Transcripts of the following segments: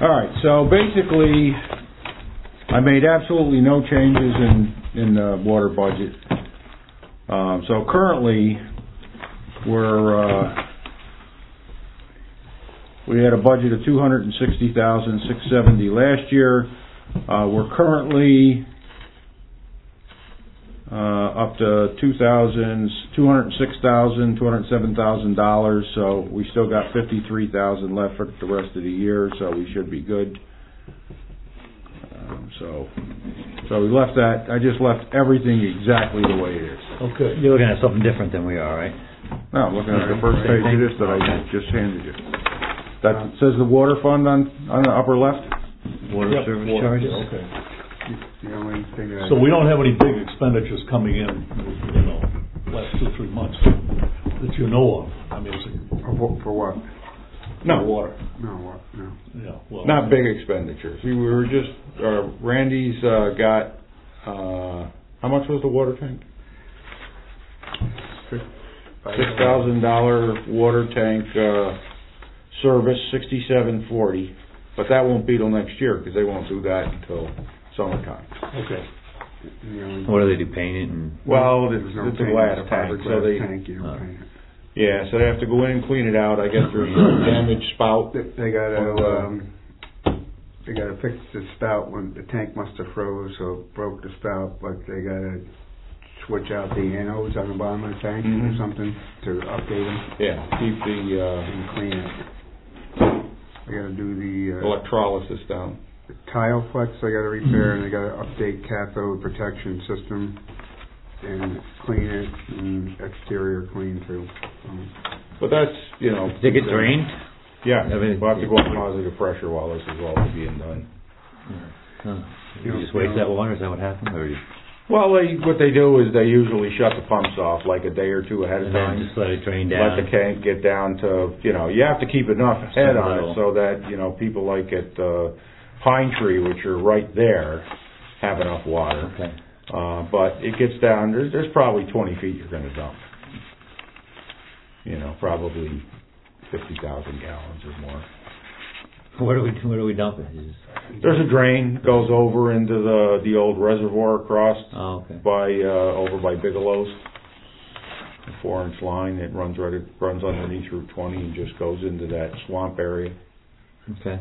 All right, so basically, I made absolutely no changes in the water budget. So currently, we had a budget of $260,670 last year. We're currently up to $206,207,000. So we still got $53,000 left for the rest of the year. So we should be good. So we left that. I just left everything exactly the way it is. Okay. You're looking at something different than we are, right? No, I'm looking at the first page of this that I just handed you. That says the water fund on the upper left. Water service charges. Okay. The only thing So we don't have any big expenditures coming in, last 2-3 months that you know of. I mean, for what? No water. No, what? No. Yeah. Well, not big expenditures. We were just Randy's got how much was the water tank? $6,000 water tank service, $67.40, but that won't be till next year because they won't do that until summertime. Okay. What do they do? Paint it? Well, it's a glass tank, so they paint it. Yeah, so they have to go in and clean it out. I guess there's a damaged spout. They gotta fix the spout when the tank must have froze, so it broke the spout. But they gotta switch out the anodes on the bottom of the tank or something to update them. Yeah, keep and clean it. They gotta do the electrolysis down. The tile flex they gotta repair, and they gotta update cathode protection system and clean it, and exterior clean too. But that's, Did it get drained? Yeah, we'll have to go on positive pressure while this is all being done. You just waste that water? Is that what happened? Well, what they do is they usually shut the pumps off like a day or two ahead of time. Just let it drain down. Let the tank get down to, you have to keep enough head on it so that, people like at Pine Tree, which are right there, have enough water. Okay. But it gets down, there's probably 20 feet you're going to dump. Probably 50,000 gallons or more. Where do we dump it? There's a drain goes over into the old reservoir across over by Bigelow's. A 4-inch line that runs underneath Route 20 and just goes into that swamp area. Okay.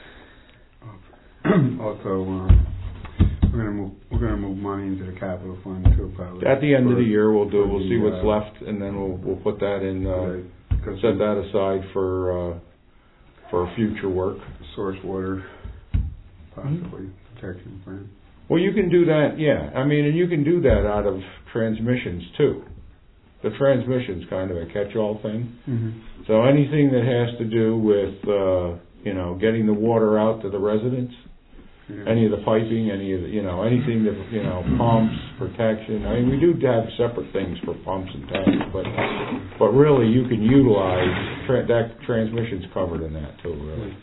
Also, we're gonna move money into the capital fund too, probably. At the end of the year, we'll see what's left, and then we'll put that in. Set that aside for future work. Source water, possibly protection plan. Well, you can do that, yeah. I mean, and you can do that out of transmissions too. The transmission's kind of a catch-all thing. Mm-hmm. So anything that has to do with getting the water out to the residents. Any of the piping, any of the, anything that, pumps, protection. I mean, we do have separate things for pumps and tanks, but really you can utilize, that transmission's covered in that too, really.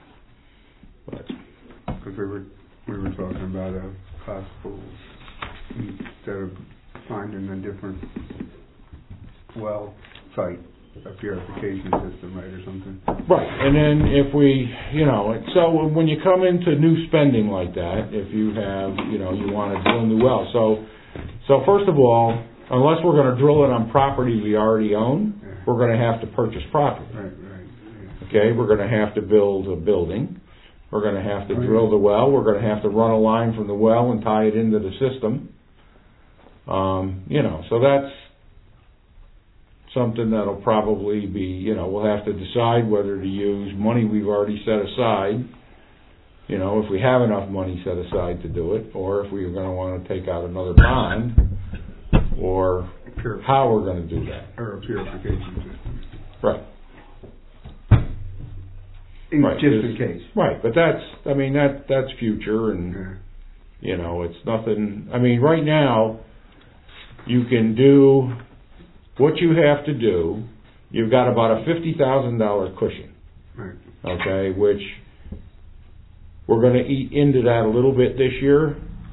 Because we were talking about a possible, instead of finding a different well site, a purification system, right, or something. Right, and then if we, so when you come into new spending like that, if you have, you want to drill a new well, so first of all, unless we're going to drill it on property we already own, we're going to have to purchase property. Right. Yeah. Okay, we're going to have to build a building. We're going to have to drill the well. We're going to have to run a line from the well and tie it into the system. So that's something that'll probably be, we'll have to decide whether to use money we've already set aside, if we have enough money set aside to do it, or if we're going to want to take out another bond, or how we're going to do that. Or a purification system. Right. Just in case. Right, but that's future, and, it's nothing, right now, you can do what you have to do. You've got about a $50,000 cushion, right? Okay, which we're going to eat into that a little bit this year,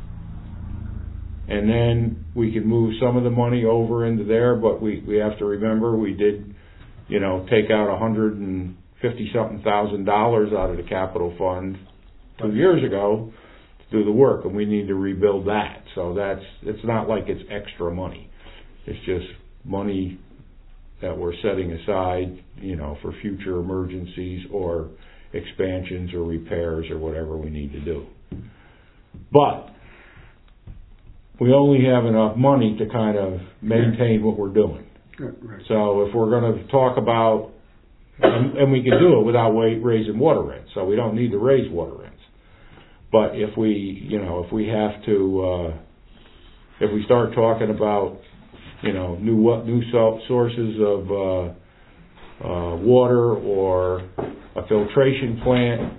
and then we can move some of the money over into there. But we have to remember we did, take out $150,000 50-something thousand dollars out of the capital fund 2 years ago to do the work, and we need to rebuild that. So it's not like it's extra money. It's just money that we're setting aside, for future emergencies or expansions or repairs or whatever we need to do. But we only have enough money to kind of maintain what we're doing. Right. So if we're going to talk about, and we can do it without raising water rents, so we don't need to raise water rents. But if we have to, if we start talking about, new sources of water or a filtration plant,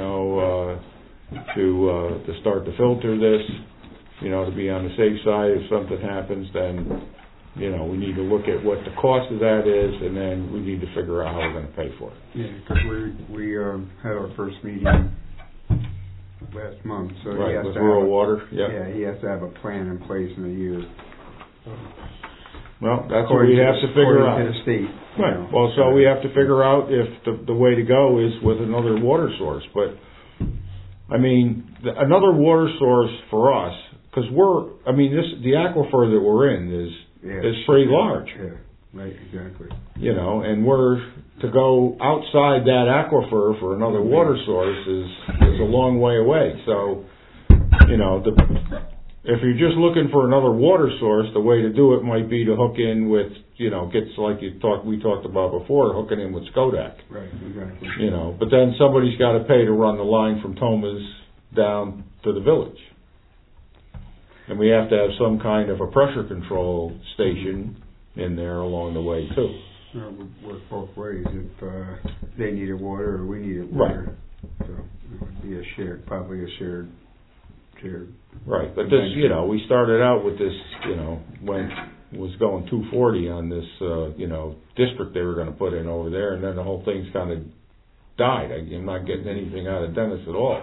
to start to filter this, to be on the safe side if something happens, then, we need to look at what the cost of that is, and then we need to figure out how we're going to pay for it. Yeah, because we had our first meeting last month, so he Right, has with to rural have water, yeah, he has to have a plan in place in a year. Well, that's what we have to figure out. According to the state. Right, well, so we have to figure out if the way to go is with another water source, but, another water source for us, because the aquifer that we're in is pretty large. Yeah, right, exactly. And to go outside that aquifer for another water source is a long way away. So, if you're just looking for another water source, the way to do it might be to hook in with, gets like we talked about before, hooking in with Skodak. Right, exactly. But then somebody's got to pay to run the line from Thomas down to the village. And we have to have some kind of a pressure control station in there along the way too. It would work both ways if they needed water or we needed water. Right. So it would be probably a shared. Right, but this, we started out with this, when it was going 240 on this, district they were going to put in over there, and then the whole thing's kind of died. I'm not getting anything out of Dennis at all.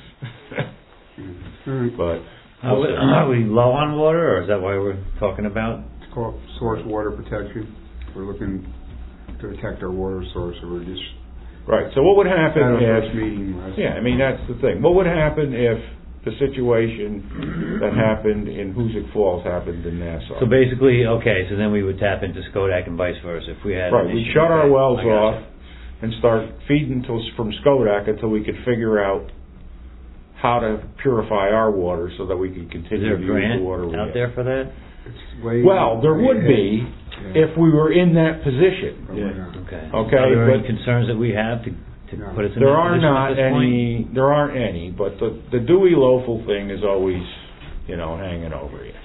But are we low on water, or is that why we're talking about? It's called source water protection. We're looking to protect our water source, or we're just right. So what would happen if? Yeah, that's the thing. What would happen if the situation that happened in Hoosick Falls happened in Nassau? So basically, so then we would tap into Skodak and vice versa if we had. Right, we'd shut our wells off and start feeding from Skodak until we could figure out how to purify our water so that we could continue to use the water we out have. there for that? Well, there would be if we were in that position. Okay. Okay, Are there any but concerns that we have to put us in there that are position not at this any. point? There aren't any, but the Dewey Loeffel thing is always, hanging over you.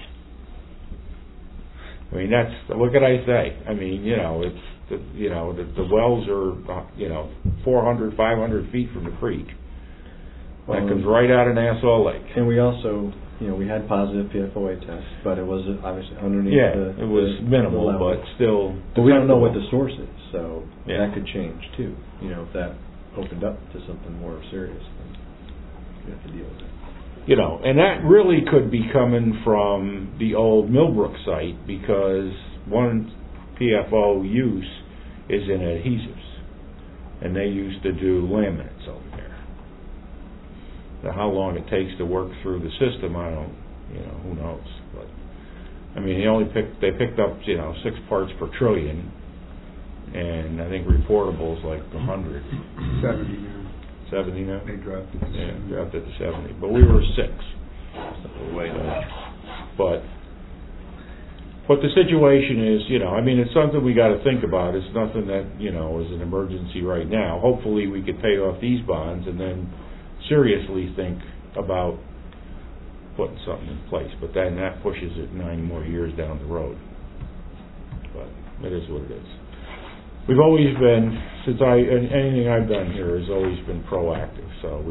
That's what can I say? It's the wells are 400, 500 feet from the creek. That comes right out of Nassau Lake. And we also, we had positive PFOA tests, but it was obviously underneath it was minimal, but still. But we don't know what the source is, so that could change too. If that opened up to something more serious, then we have to deal with it. And that really could be coming from the old Millbrook site, because one PFO use is in adhesives, and they used to do laminates over there. Now, how long it takes to work through the system, I don't, who knows? But they picked up 6 parts per trillion, and I think reportable is like 100. 70 now. 70 now? They dropped it to 70. Dropped it to 70. But we were 6. So way But the situation is, it's something we got to think about. It's nothing that, is an emergency right now. Hopefully we could pay off these bonds and then seriously think about putting something in place. But then that pushes it 9 more years down the road. But it is what it is. We've always been, anything I've done here has always been proactive.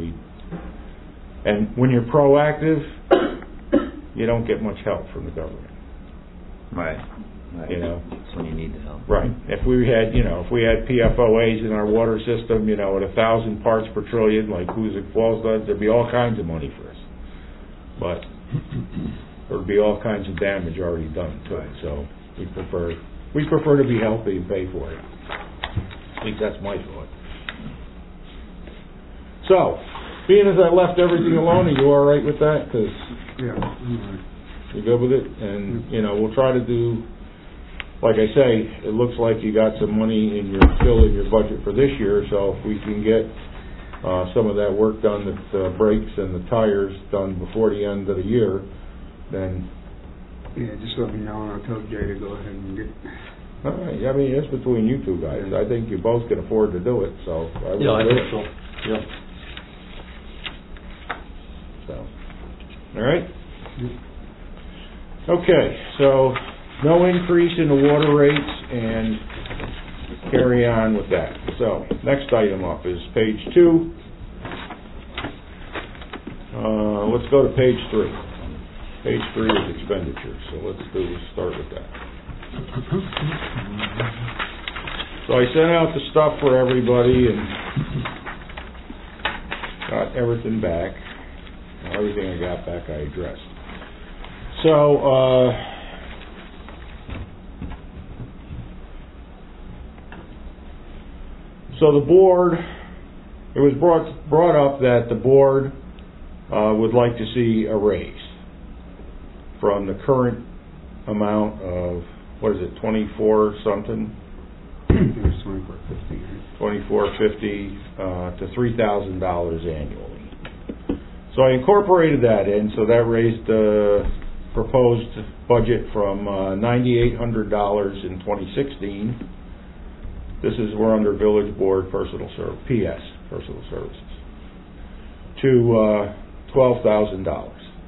And when you're proactive, you don't get much help from the government. Right. That's when you need the help. Right. If we had PFOAs in our water system, at 1,000 parts per trillion, like Hoosick Falls does, there'd be all kinds of money for us. But there'd be all kinds of damage already done to it. So we prefer to be healthy and pay for it. At least that's my thought. So, being as I left everything alone, are you all right with that? 'Cause Yeah, all right. you good with it? And, you know, we'll try to do, like I say, it looks like you got some money still in your budget for this year, so if we can get some of that work done, the brakes and the tires done before the end of the year, then... Yeah, just let me know, and I'll tell Jay to go ahead and get... All right, I mean, it's between you two guys. I think you both can afford to do it, so... I will do think it. so, yeah. So, all right? Okay, so no increase in the water rates, and carry on with that. So, next item up is page 2. Let's go to page 3. Page 3 is expenditures, so let's start with that. So I sent out the stuff for everybody and got everything back. Everything I got back I addressed. So, so the board, it was brought up that the board would like to see a raise from the current amount of, what is it, 24 something? It was $24.50. $24.50 to $3,000 annually. So I incorporated that in, so that raised the proposed budget from $9,800 in 2016. We're under Village Board Personal Service, PS, Personal Services, to $12,000.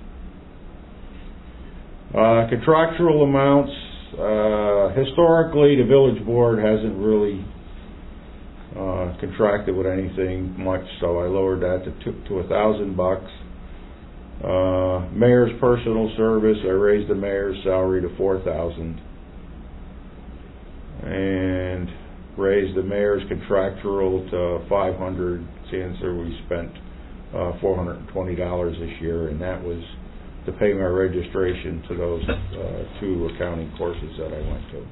Contractual amounts, historically the Village Board hasn't really contracted with anything much, so I lowered that to $1,000. Mayor's personal service, I raised the mayor's salary to $4,000, and raised the mayor's contractual to $500. Since we spent $420 this year, and that was to pay my registration to those 2 accounting courses that I went to.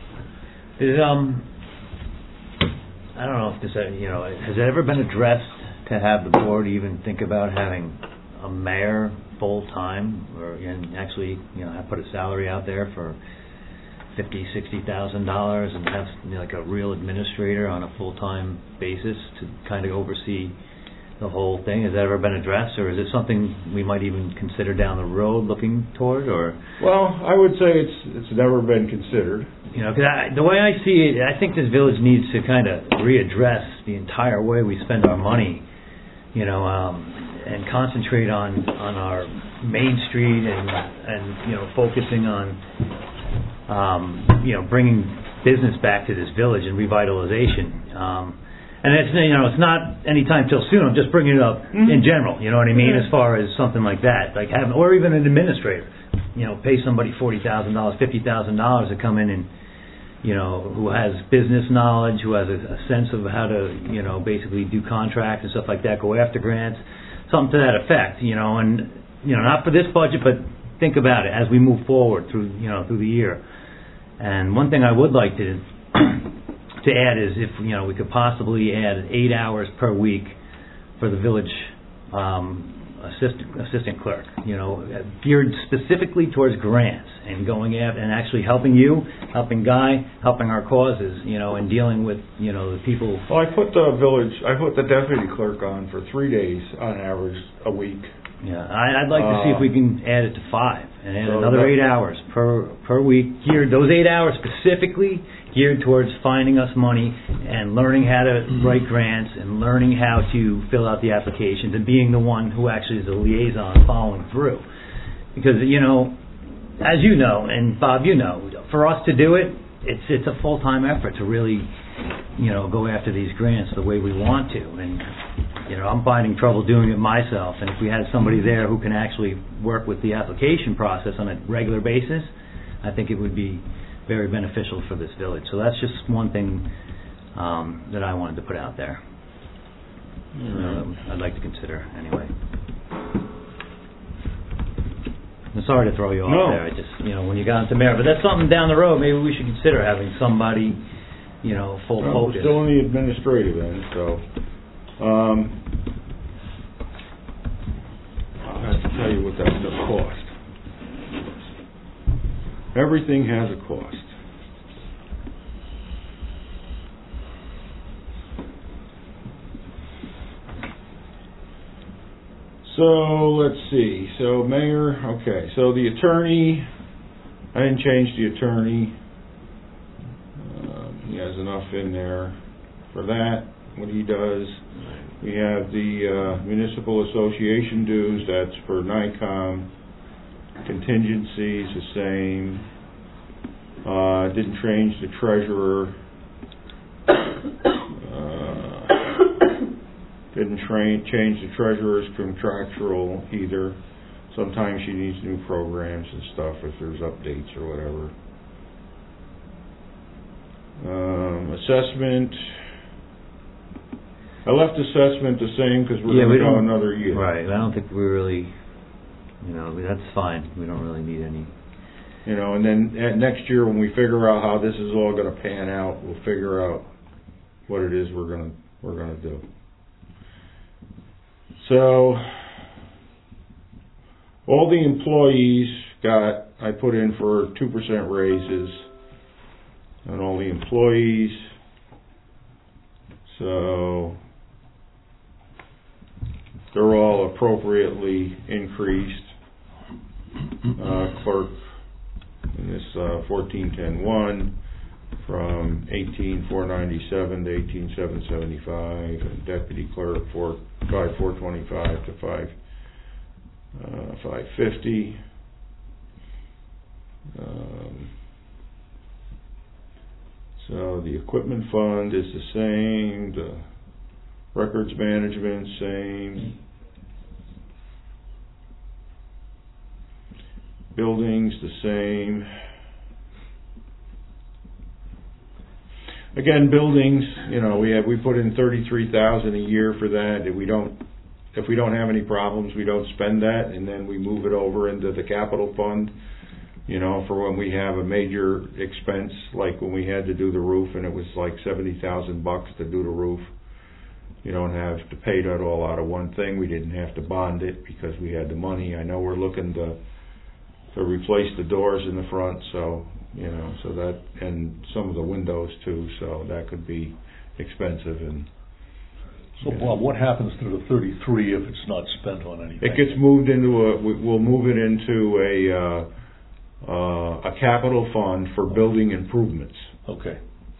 I don't know if this, has it ever been addressed to have the board even think about having a mayor full-time, or and actually, have put a salary out there for $50,000-$60,000 and have like a real administrator on a full-time basis to kind of oversee the whole thing? Has that ever been addressed, or is it something we might even consider down the road looking toward? Or, well, I would say it's never been considered. Cause the way I see it, I think this village needs to kind of readdress the entire way we spend our money, and concentrate on our Main Street and focusing on bringing business back to this village and revitalization. And it's not anytime till soon. I'm just bringing it up in general. You know what I mean? As far as something like that, like having, or even an administrator. Pay somebody $40,000, $50,000 to come in and, who has business knowledge, who has a sense of how to, basically do contracts and stuff like that, go after grants, something to that effect. And not for this budget, but think about it as we move forward through the year. And one thing I would like to add is if we could possibly add 8 hours per week for the village assistant clerk, geared specifically towards grants and going after and actually helping you, helping Guy, helping our causes, and dealing with the people. Well, I put the deputy clerk on for 3 days on average a week. Yeah, I'd like to see if we can add it to 5 and add another 8 hours per week, geared those 8 hours specifically geared towards finding us money and learning how to write grants and learning how to fill out the applications and being the one who actually is the liaison following through. Because, as you know, and Bob, for us to do it, it's a full-time effort to really, go after these grants the way we want to. And, I'm finding trouble doing it myself. And if we had somebody there who can actually work with the application process on a regular basis, I think it would be very beneficial for this village. So that's just one thing that I wanted to put out there. I'd like to consider anyway. I'm sorry to throw you off there. I just, when you got into mayor, but that's something down the road. Maybe we should consider having somebody, full focus. We're still in the administrative end, so. Everything has a cost. So let's see. So mayor, okay. So the attorney, I didn't change the attorney. He has enough in there for that. What he does. We have the municipal association dues. That's for NICOM. Contingencies the same. Didn't change the treasurer. Didn't change the treasurer's contractual either. Sometimes she needs new programs and stuff if there's updates or whatever. Assessment. I left assessment the same because we're going to go another year. Right. I don't think we really, that's fine. We don't really need any. And then next year when we figure out how this is all going to pan out, we'll figure out what it is we're going to do. So all the employees I put in for 2% raises on all the employees. So they're all appropriately increased. Clerk in this 14.10.1 from 18,497 to 18,775, and deputy clerk 5,425 to 5,550. So the equipment fund is the same. The records management same. Buildings the same. Again, buildings, we put in $33,000 a year for that. If we don't have any problems, we don't spend that, and then we move it over into the capital fund, for when we have a major expense, like when we had to do the roof, and it was like $70,000 to do the roof. You don't have to pay that all out of one thing. We didn't have to bond it because we had the money. I know we're looking to replace the doors in the front, so that, and some of the windows too, so that could be expensive. And so Bob, what happens to the 33 if it's not spent on anything? It gets moved into we'll move it into a capital fund for building improvements. Okay.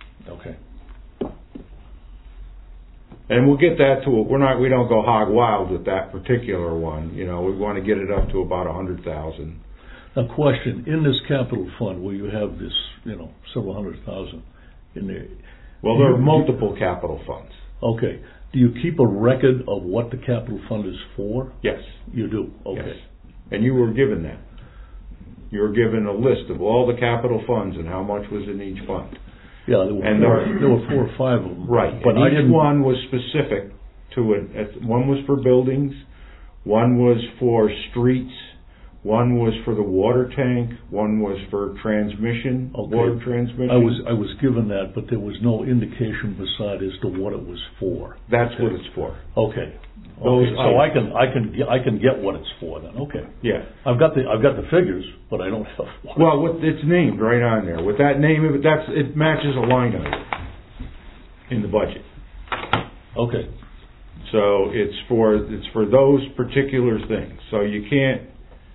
And we'll get that to we don't go hog wild with that particular one. We want to get it up to about 100,000. Now, question, in this capital fund where you have this, several $100,000 in there. Well, there are multiple capital funds. Okay. Do you keep a record of what the capital fund is for? Yes. You do? Okay. Yes. And you were given that. You were given a list of all the capital funds and how much was in each fund. Yeah, there were 4 or 5 of them. Right. But each one was specific to it. One was for buildings, one was for streets, one was for the water tank, one was for transmission, water transmission. I was given that, but there was no indication beside as to what it was for. That's what it's for. Okay. So I can get what it's for then. Okay. Yeah. I've got the figures, but I don't have. It's named right on there. With that name, it matches a line item in the budget. Okay. So it's for those particular things. So you can't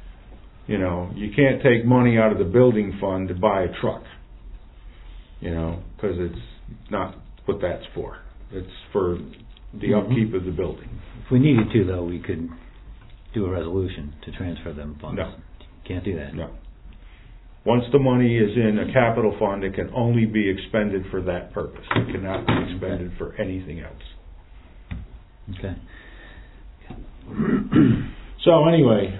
take money out of the building fund to buy a truck. Because it's not what that's for. It's for the upkeep of the building. If we needed to, though, we could do a resolution to transfer them funds. No. Can't do that. No. Once the money is in a capital fund, it can only be expended for that purpose. It cannot be expended for anything else. Okay. So anyway,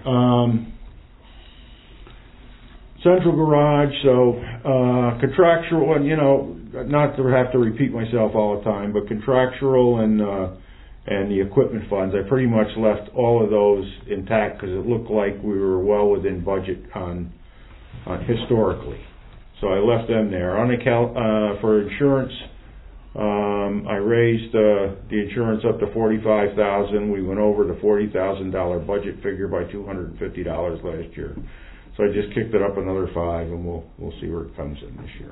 central garage, so contractual, and not to have to repeat myself all the time, but contractual and the equipment funds, I pretty much left all of those intact because it looked like we were well within budget on historically. So I left them there. For insurance, I raised the insurance up to $45,000. We went over the $40,000 budget figure by $250 last year. So I just kicked it up another 5, and we'll see where it comes in this year.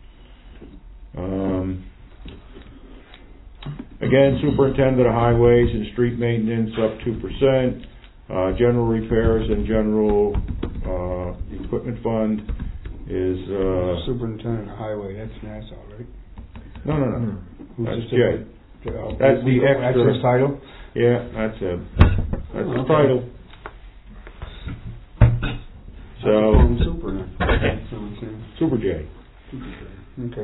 Again, superintendent of highways and street maintenance up 2%. General repairs and general equipment fund is Superintendent of Highway, that's Nassau, right? no. Who's That's just Jay. That's the That's extra. his title? Yeah, that's him. That's the Okay. title. So Super then. That's what I'm saying. Super J. Okay.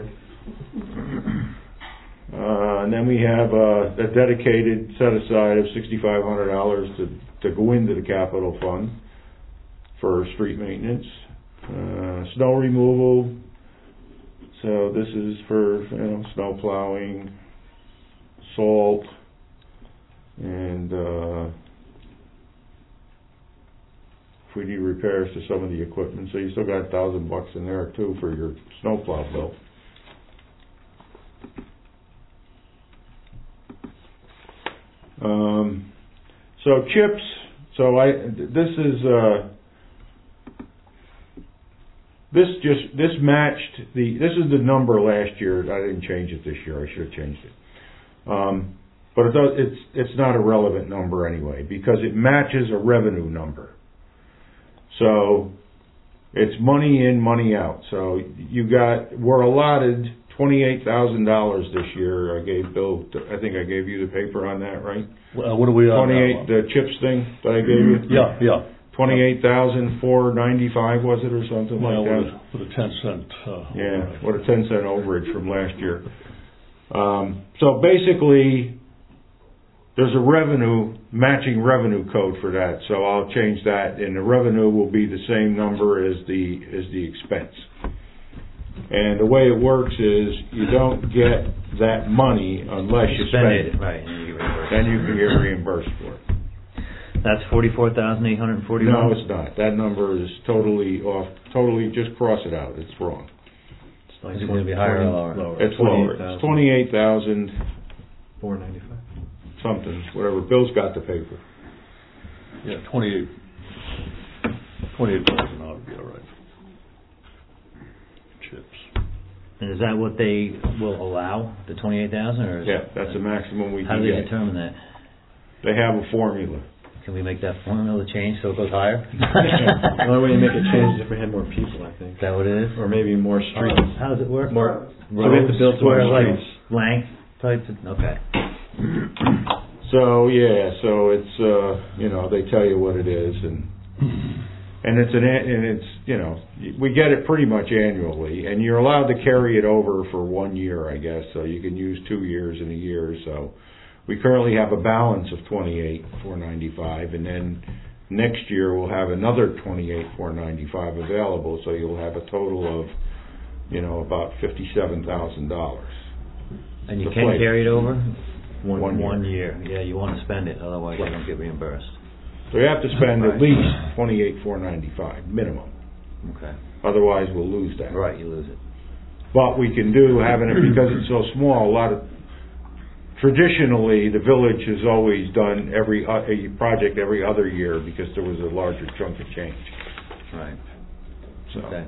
And then we have a dedicated set aside of $6,500 to go into the capital fund for street maintenance. Snow removal. So this is for snow plowing, salt, and if we need repairs to some of the equipment. So you still got $1,000 in there too for your snow plow bill. So chips. So this matched this is the number last year. I didn't change it this year. I should have changed it. But it's not a relevant number anyway because it matches a revenue number. So it's money in, money out. So we're allotted $28,000 this year. I gave Bill, I think I gave you the paper on that, right? What are we on? 28, the chips thing that I gave you? Yeah. 28,495 was it or something like that? With a 10-cent. Yeah, what a 10-cent overage from last year. So basically, there's a matching revenue code for that. So I'll change that, and the revenue will be the same number as the expense. And the way it works is you don't get that money unless you spend it. Right, and you get reimbursed. Then you can get reimbursed for it. That's $44,841. No, it's not. That number is totally off. Totally, just cross it out. It's wrong. Is it going to be higher or lower? It's lower. It's 28,000 $495. something. Whatever. Bill's got the paper. Yeah, 28,000 ought to be all right. Chips. And is that what they will allow, the 28,000, or is That's the maximum we how can do they get. determine that? They have a formula. Can we make that formula change so it goes higher? The only way you make it change is if we had more people, I think. Is that what it is? Or maybe more streets. How does it work? More. So we have to build some more Square, like streets. length type. Okay. So it's they tell you what it is, and it's we get it pretty much annually, and you're allowed to carry it over for 1 year, I guess. So you can use 2 years in a year. So we currently have a balance of $28,495, and then next year we'll have another $28,495 available. So you'll have a total of about $57,000. And you can carry it over? One year. Yeah, you want to spend it, otherwise you don't get reimbursed. So you have to spend at least $28,495 minimum. Okay. Otherwise, we'll lose that. Right, you lose it. But we can do having it because it's so small. Traditionally, the village has always done a project every other year because there was a larger chunk of change. Right. So. Okay.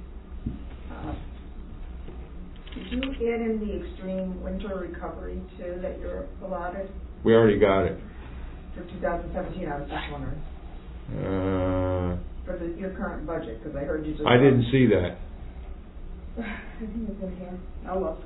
Did you add in the extreme winter recovery too that you're allotted We already got it. for 2017? I was just wondering for your current budget because I heard you just. I didn't see that. I think it's in here. I'll look.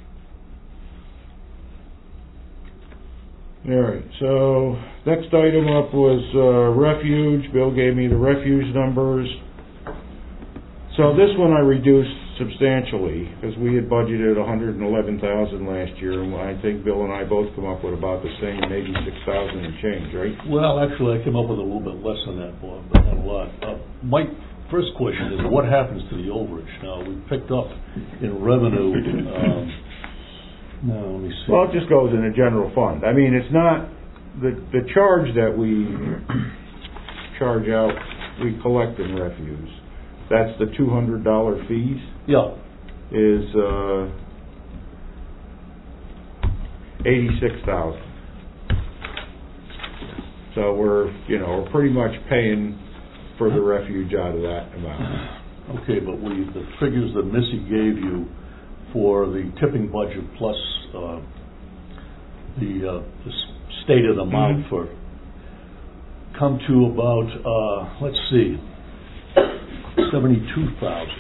All right. So next item up was refuge. Bill gave me the refuge numbers. So this one I reduced substantially because we had budgeted $111,000 last year, and I think Bill and I both come up with about the same, maybe $6,000 and change, right? Well, actually, I came up with a little bit less than that, Bob, but not a lot. My first question is, what happens to the overage? Now, we picked up in revenue. Now, let me see. Well, it just goes in the general fund. I mean, it's not the charge that we charge out. We collect in refuse. That's the $200 fees. Yeah. Is $86,000. So we're pretty much paying for the refuge out of that amount. Okay, but the figures that Missy gave you for the tipping budget plus the stated amount for come to about let's see, 72,000.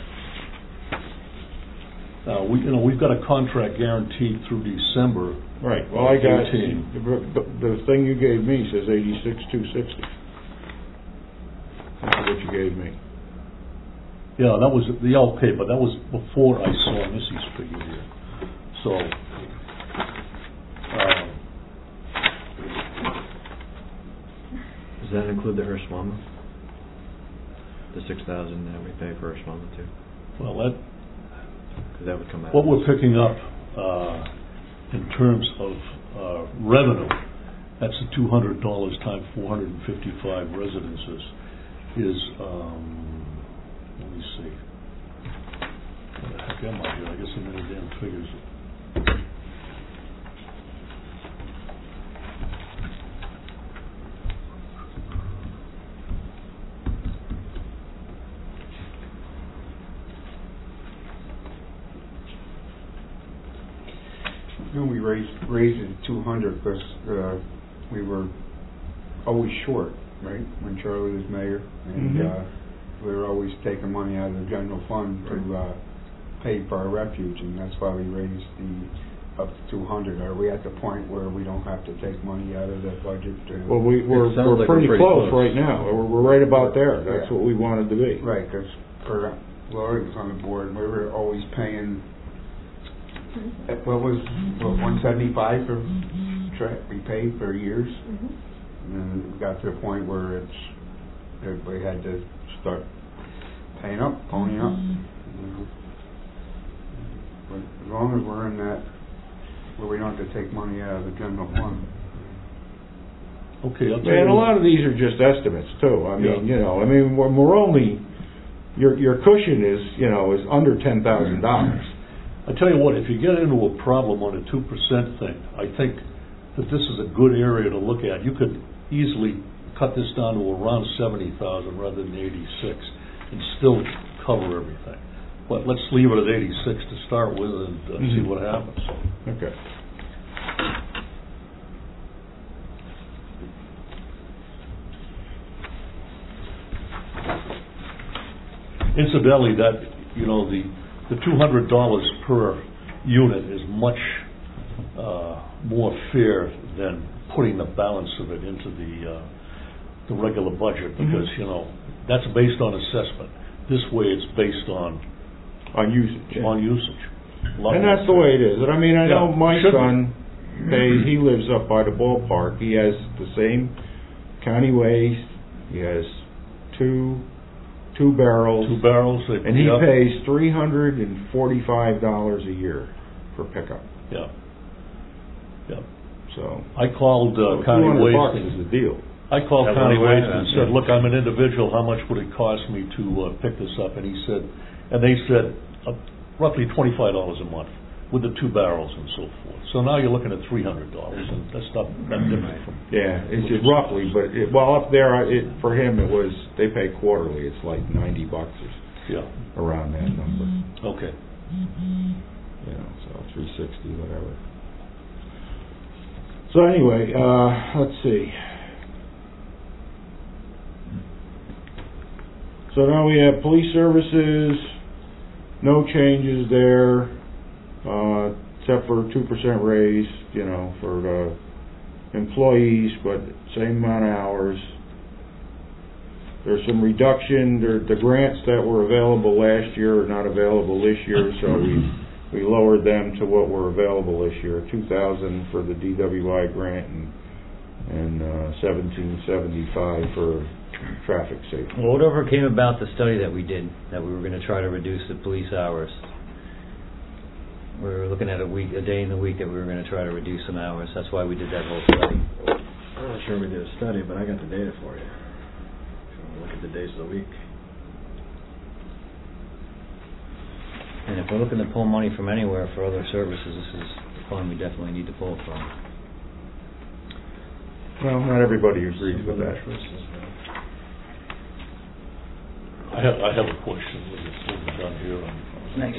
We've got a contract guaranteed through December. Right. Well, I got 18. the thing you gave me says 86,260. That's what you gave me. Yeah, that was okay, but that was before I saw Missy's figure here. So, Does that include the Hirschmama? The 6,000 that we pay for Hirschmama too? well, Because that would come out. what we're picking up in terms of revenue, that's the $200 times 455 residences, is, let me see. What the heck am I here? I guess so many damn figures. We raised it to 200 because we were always short, right? When Charlie was mayor, and we were always taking money out of the general fund to pay for our refuge, and that's why we raised up to 200. Are we at the point where we don't have to take money out of the budget? Well, we're like pretty we're pretty close close. right now. We're right about there. That's what we wanted to be. Right, because Lori was on the board, and we were always paying. What 175 for we paid for years, and then we got to the point where everybody had to start paying up, ponying up. But as long as we're in that where we don't have to take money out of the general fund. Okay, I'll tell Man, you. a lot of these are just estimates too. I mean, we're only your cushion is under $10,000. I tell you what, if you get into a problem on a 2% thing, I think that this is a good area to look at. You could easily cut this down to around 70,000 rather than 86 and still cover everything. But let's leave it at 86 to start with and see what happens. Okay. Incidentally, that the $200 per unit is much more fair than putting the balance of it into the regular budget because that's based on assessment. This way, it's based on usage. On usage. And that's the way it is. And I mean, I know my Should be. son pays. He lives up by the ballpark. He has the same county waste. He has two barrels. 2 barrels. And he pays $345 a year for pickup. Yeah. Yeah. So I called County $200 Waste. is the deal. I called That's County what I Waste and was said, asking. look, I'm an individual, how much would it cost me to pick this up? And they said roughly $25 a month with the 2 barrels and so forth. So now you're looking at $300, and that's not that different from... Yeah, it's just roughly, but up there, for him, they pay quarterly. It's like $90 around that number. Okay. So 360, whatever. So anyway, let's see. So now we have police services, no changes there, except for 2% raise, for the employees, but same amount of hours. There's some reduction. The grants that were available last year are not available this year, so we lowered them to what were available this year, $2,000 for the DWI grant and $1,775 for traffic safety. Well, whatever came about the study that we did, that we were going to try to reduce the police hours. We were looking at a day in the week that we were going to try to reduce some hours. That's why we did that whole study. I'm not sure we did a study, but I got the data for you. If you want to look at the days of the week. And if we're looking to pull money from anywhere for other services, this is the fund we definitely need to pull from. Well, not everybody agrees with that. I have a question when we're done here. Thanks.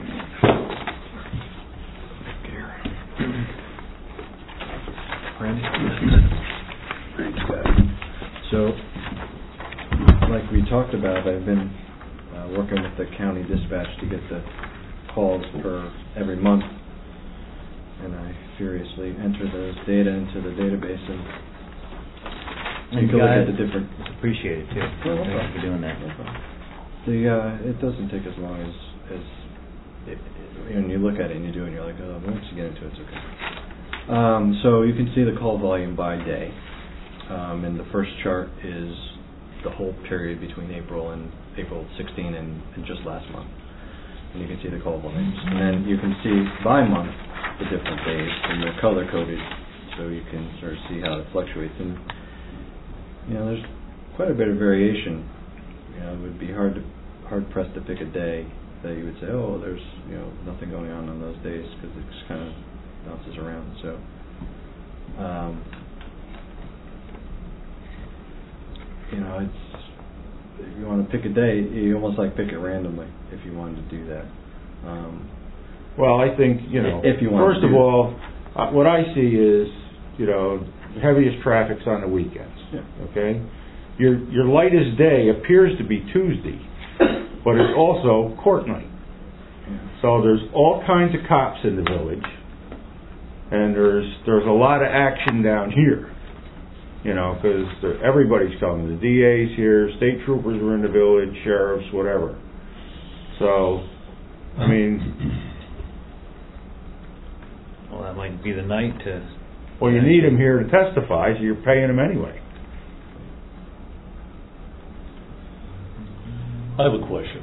Randy? Thanks, guys. So, like we talked about, I've been working with the county dispatch to get the calls per every month, and I furiously enter those data into the database and take a look at the different. Appreciate it too. Well, Thanks for doing that. It doesn't take as long as when you look at it and you do it and you're like, oh, once you get into it, it's okay. So you can see the call volume by day, and the first chart is the whole period between April 16 and just last month, and you can see the call volumes, and then you can see by month the different days, and they're color coded, so you can sort of see how it fluctuates. And there's quite a bit of variation. It would be hard pressed to pick a day that you would say, oh, there's nothing going on those days, because it just kind of bounces around. So, it's, if you want to pick a day, you almost like pick it randomly if you wanted to do that. Well, I think, if you want first of all, what I see is, heaviest traffic's on the weekends. Yeah. Okay? Your lightest day appears to be Tuesday, but it's also court night. Yeah. So there's all kinds of cops in the village, and there's a lot of action down here. Because everybody's coming. The DA's here, state troopers are in the village, sheriffs, whatever. So, I mean... Well, that might be the night to... Well, you need them here to testify, so you're paying them anyway. I have a question.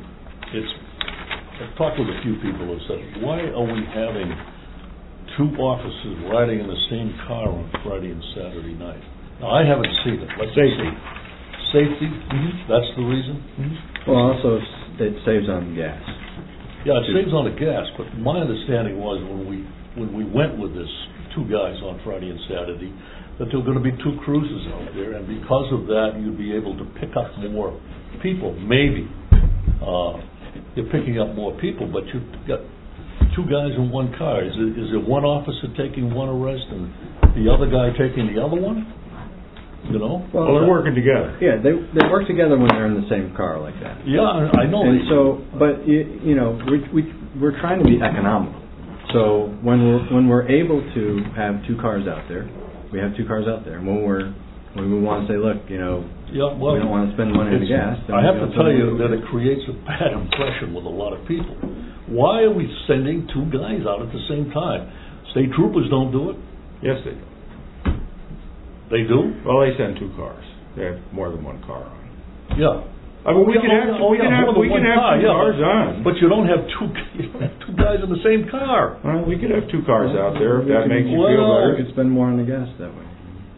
I've talked with a few people who said, why are we having two officers riding in the same car on Friday and Saturday night? Now, I haven't seen it. Safety. Safety? Mm-hmm. That's the reason? Mm-hmm. Well, also it saves on gas. Yeah, it saves on the gas, but my understanding was when we went with this, two guys on Friday and Saturday, that there were going to be two cruises out there, and because of that, you'd be able to pick up more people. Maybe you're picking up more people, but you've got two guys in one car. Is it one officer taking one arrest and the other guy taking the other one? Well, they're working together. Yeah, they work together when they're in the same car like that. Yeah, I know. And so, but we're trying to be economical. So when we're able to have two cars out there, we have two cars out there. And when we want to say, look, we don't want to spend money on the gas. I have to tell you that it creates a bad impression with a lot of people. Why are we sending two guys out at the same time? State troopers don't do it. Yes, they do. They do? Well, they send two cars. They have more than one car on. Yeah. I mean, we can have two cars on. But you don't have two guys in the same car. Well, we could have two cars out there if that makes you feel better. We could spend more on the gas that way.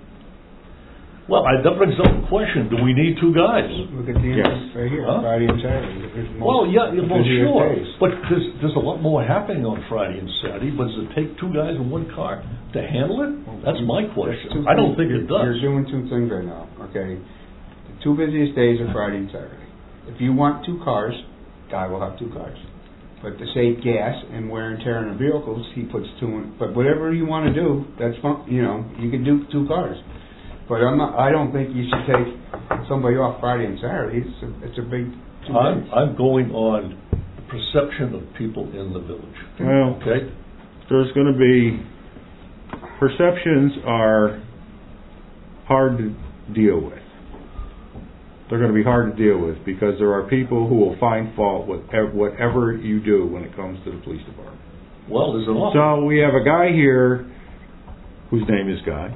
Well, that brings up the question, do we need two guys? Look at the end right here, Friday and Saturday. Sure. Days. But there's a lot more happening on Friday and Saturday, but does it take two guys in one car to handle it? That's my question. I don't think it does. You're doing two things right now, okay? The two busiest days are Friday and Saturday. If you want two cars, guy will have two cars. But to save gas and wear and tear on the vehicles, he puts two in. But whatever you want to do, that's fun. You can do two cars. But I don't think you should take somebody off Friday and Saturday. It's a big. I'm going on the perception of people in the village. Well, okay. There's going to be perceptions are hard to deal with. They're going to be hard to deal with because there are people who will find fault with whatever you do when it comes to the police department. Well, there's an awful. So we have a guy here whose name is Guy,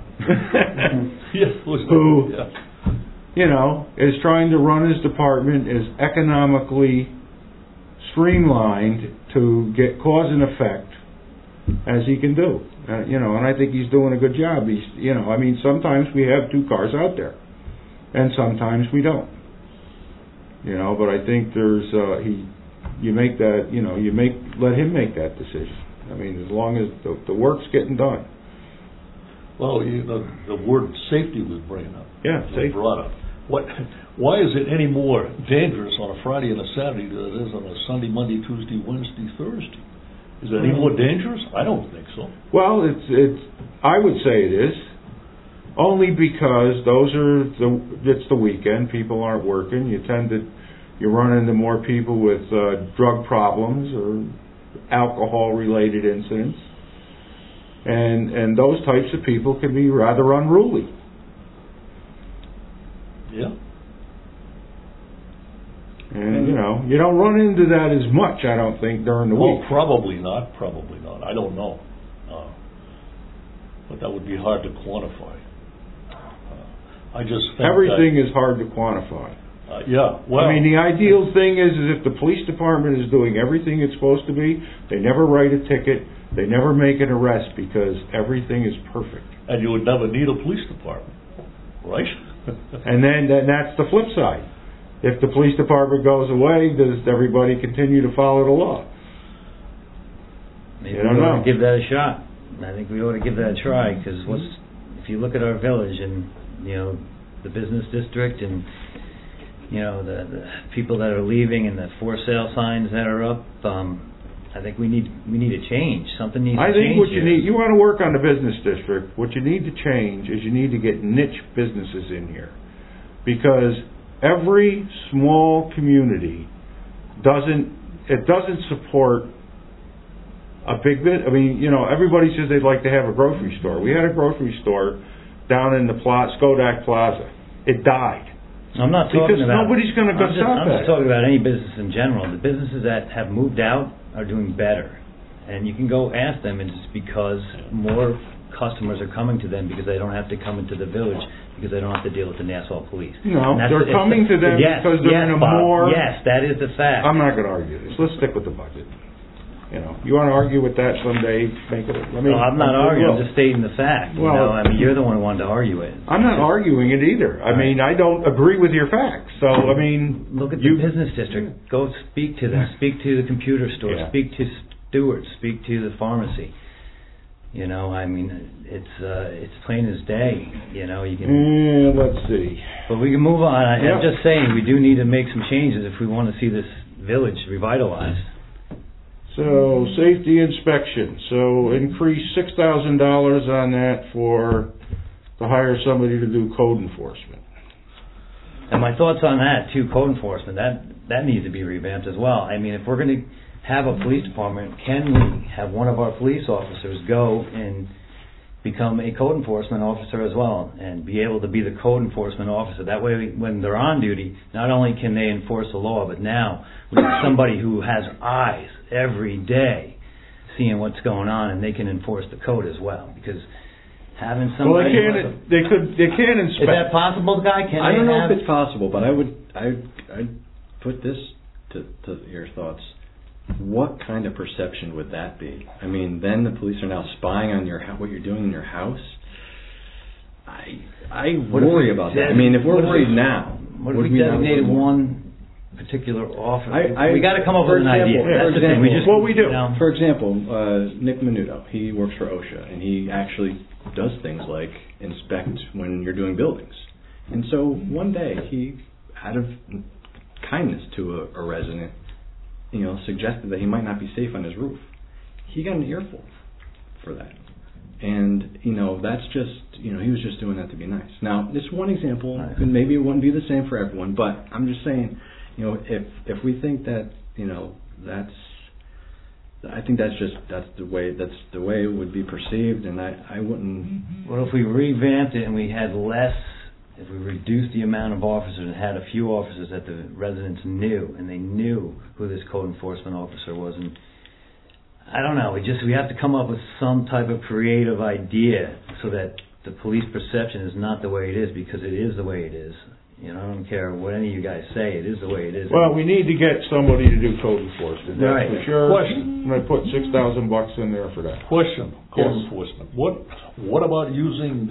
who, is trying to run his department as economically streamlined to get cause and effect as he can do. And I think he's doing a good job. Sometimes we have two cars out there, and sometimes we don't. But I think there's let him make that decision. As long as the work's getting done. Well, the word safety was brought up. Yeah, safety. Brought up. why is it any more dangerous on a Friday and a Saturday than it is on a Sunday, Monday, Tuesday, Wednesday, Thursday? Is it any more dangerous? I don't think so. Well, I would say it is, only because it's the weekend, people aren't working, you run into more people with drug problems or alcohol-related incidents, and those types of people can be rather unruly. Yeah. And, you don't run into that as much, I don't think, during the week. Probably not. I don't know. But that would be hard to quantify. I just think everything is hard to quantify. Yeah, well... I mean, the ideal thing is if the police department is doing everything it's supposed to be, they never write a ticket, they never make an arrest, because everything is perfect. And you would never need a police department, right? And then that's the flip side. If the police department goes away, does everybody continue to follow the law? Maybe we ought to give that a shot. I think we ought to give that a try, because if you look at our village and, the business district and, the people that are leaving and the for sale signs that are up, I think we need a change. Something needs to change. I think what you want to work on the business district, what you need to change is you need to get niche businesses in here. Because every small community doesn't support a big bit. I mean, everybody says they'd like to have a grocery store. We had a grocery store down in the Skodak Plaza. It died. I'm not talking because about... nobody's going to go stop I'm just talking about any business in general. The businesses that have moved out are doing better. And you can go ask them, and it's because more customers are coming to them because they don't have to come into the village, because they don't have to deal with the Nassau police. No, they're coming to them because they're in a more... Yes, that is the fact. I'm not going to argue this. Let's stick with the budget. You want to argue with that someday, make it... No, I'm not arguing, I'm just stating the fact. You're the one who wanted to argue it. I'm not arguing it either. I don't agree with your facts. So, Look at the business district. Go speak to them. Speak to the computer store. Yeah. Speak to Stewart. Speak to the pharmacy. It's plain as day. You can... let's see. But we can move on. I'm just saying, we do need to make some changes if we want to see this village revitalized. So, safety inspection. So, increase $6,000 on that to hire somebody to do code enforcement. And my thoughts on that, too, code enforcement, that needs to be revamped as well. If we're going to have a police department, can we have one of our police officers go and become a code enforcement officer as well, and be able to be the code enforcement officer? That way, when they're on duty, not only can they enforce the law, but now we have somebody who has eyes every day seeing what's going on, and they can enforce the code as well. Because having somebody... Well, they can't inspect. Is that possible, Guy? I don't know if it's possible, but I'd put this to your thoughts. What kind of perception would that be? Then the police are now spying on what you're doing in your house. I worry about that. If we're worried now, what if we designated one particular officer? We got to come up with an idea. That's the thing. We do. For example, Nick Menudo, he works for OSHA, and he actually does things like inspect when you're doing buildings. And so one day, he, out of kindness to a resident, suggested that he might not be safe on his roof. He got an earful for that. And, that's just, he was just doing that to be nice. Now, this one example, and maybe it wouldn't be the same for everyone, but I'm just saying, if we think that, I think that's the way it would be perceived, and I wouldn't... Well, if we revamped it and we had less... If we reduced the amount of officers and had a few officers that the residents knew, and they knew who this code enforcement officer was, and I don't know, we have to come up with some type of creative idea so that the police perception is not the way it is, because it is the way it is. I don't care what any of you guys say, it is the way it is. Well, we need to get somebody to do code enforcement. That's right. For sure. Question. I'm going to put $6,000 in there for that. Question. Code enforcement. What about using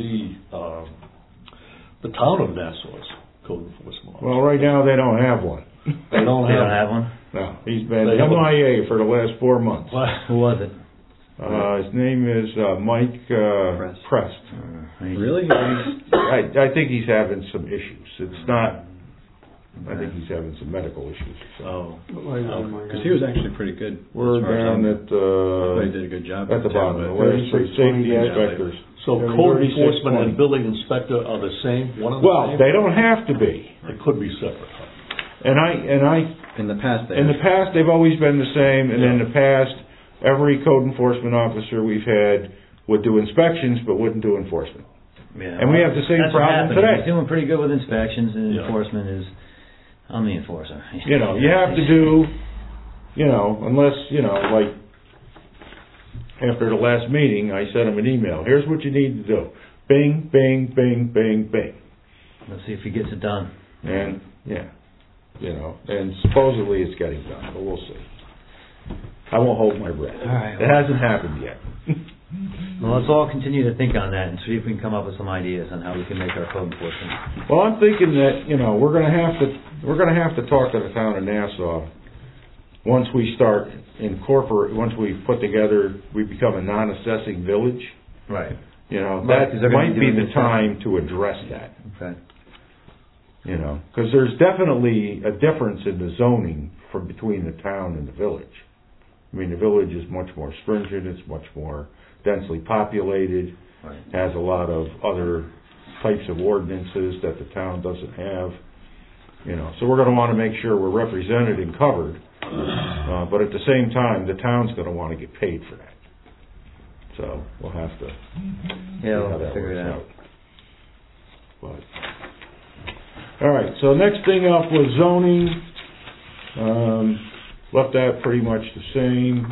the town of Nassau's code enforcement officer? Well, right now they don't have one. They don't have one? No, he's been MIA for the last 4 months. Who was it? His name is Mike Prest. Really? I think he's having some issues. It's not, I think he's having some medical issues. So. Because he was actually pretty good. We're as far as down I'm- at, I thought he did a good job. at the bottom of the but- list, safety inspectors. So Yeah, code 36, enforcement 20. and building inspector are the same, one and the Well, same? they don't have to be. They could be separate. And I, In the past, in the past, they've always been the same, and in Yeah. the past, every code enforcement officer we've had would do inspections, but wouldn't do enforcement. Yeah, And we have the same that's what problem happened. today. He's doing pretty good with inspections, and Yeah. enforcement is, I'm the enforcer. You know, you have to do, you know, unless, you know, like, after the last meeting, I sent him an email, here's what you need to do. Bing, bing, bing, bing, bing. Let's see if he gets it done. And, yeah, you know, and supposedly it's getting done, but we'll see. I won't hold my breath. All right, It well- hasn't happened yet. Well, let's all continue to think on that and see if we can come up with some ideas on how we can make our code enforcement. Well, I'm thinking that, you know, we're gonna have to talk to the town of Nassau once we start once we put together, we become a non-assessing village. Right. You know, Right, 'cause that they're gonna might be be doing the this time to address that, Okay. you know, because there's definitely a difference in the zoning between the town and the village. I mean, the village is much more stringent, it's much more densely populated, Right. has a lot of other types of ordinances that the town doesn't have, you know, so we're gonna wanna make sure we're represented and covered, but at the same time, the town's gonna wanna get paid for that. So, we'll have to see Yeah, how we'll that figure works it out. out. But, all right, so next thing up was zoning. Left that pretty much the same.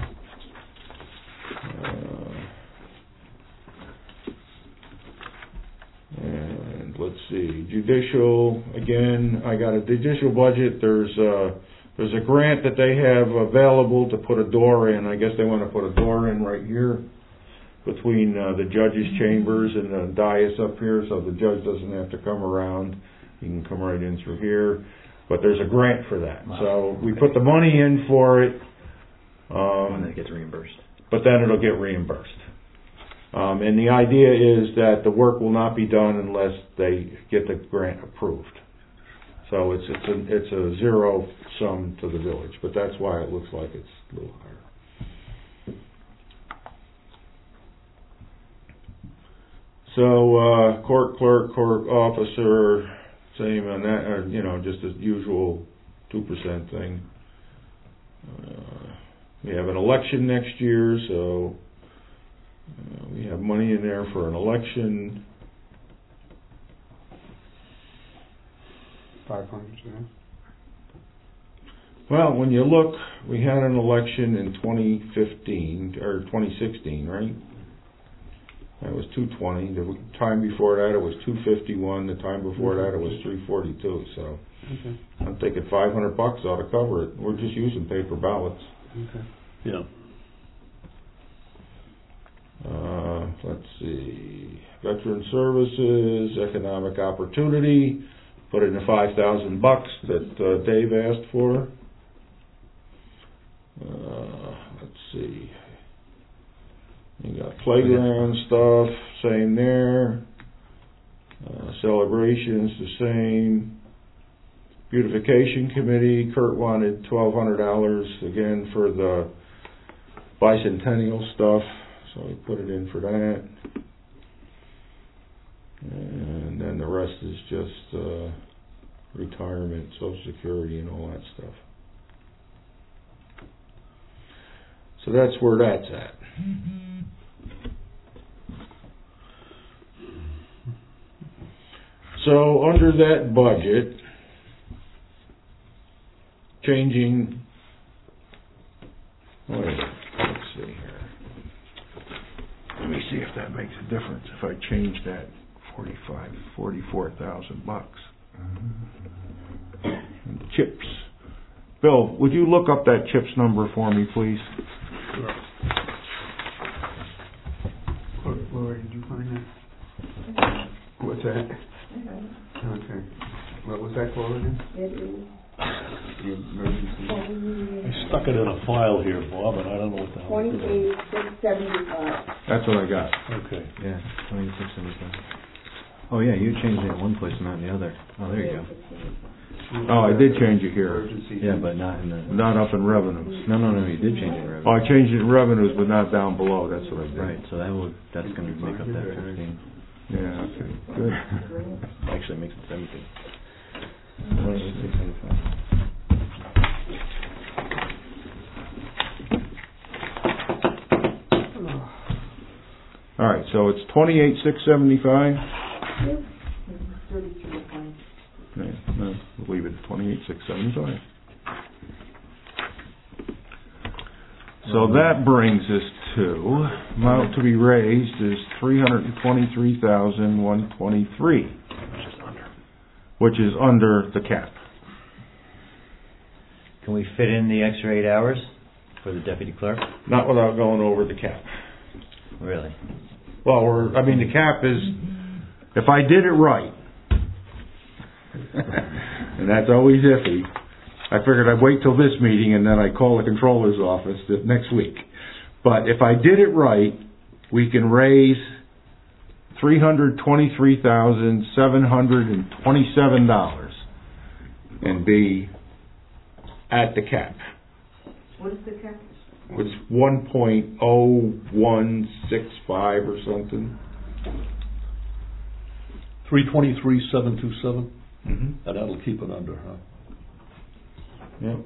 And let's see, judicial, again, I got a judicial budget, there's a grant that they have available to put a door in. I guess they want to put a door in right here between the judge's chambers and the dais up here, so the judge doesn't have to come around. He can come right in through here. But there's a grant for that. So we put the money in for it. And then it gets reimbursed. But then it'll get reimbursed. And the idea is that the work will not be done unless they get the grant approved. So it's a zero sum to the village, but that's why it looks like it's a little higher. So court clerk, court officer, same on that, you know, just the usual 2% thing. We have an election next year, so we have money in there for an election. 500, yeah. Well, when you look, we had an election in 2015, or 2016, right? That was 220. The time before that, it was 251. The time before that, it was 342. So Okay. I'm thinking $500 ought to cover it. We're just using paper ballots. Okay. Yeah. Let's see. Veteran Services, Economic Opportunity. Put in the $5,000 that Dave asked for. Let's see. You got playground stuff, same there. Celebrations, the same. Beautification Committee, Kurt wanted $1,200 again for the bicentennial stuff, so we put it in for that. And then the rest is just retirement, Social Security, and all that stuff. So that's where that's at. So under that budget, changing, wait, let's see here. Let me see if that makes a difference if I change that $44,000. And CHIPS. Bill, would you look up that CHIPS number for me, please? Where did you find that? What's that? Okay. What was that for again? It is. The emergency. I stuck it in a file here, Bob, and I don't know what the hell. it is. 28,675. That's what I got. Okay. Yeah, 26 of them. Oh, yeah, you changed it in one place and not in the other. Oh, there you go. Oh, I did change it here. Emergency. Yeah, but not in the... Not up in revenues. No, you did change it in Oh, revenue. I changed it in revenues, but not down below, that's what I did. Right, so that's gonna make up that 15. Yeah, okay, good. Actually, it makes it 17. 28,675. All right, so it's 28,675. 32 is fine. No, leave it at 28,675. So that brings us to, amount to be raised is 323,123, which is under the cap. Can we fit in the extra 8 hours for the deputy clerk? Not without going over the cap. Really? Well, the cap is, if I did it right, and that's always iffy, I figured I'd wait till this meeting and then I'd call the controller's office next week. But if I did it right, we can raise $323,727 and be at the cap. What is the cap? It's 1.0165 or something. 323,727, Mm-hmm. and that'll keep it under, huh? Yep.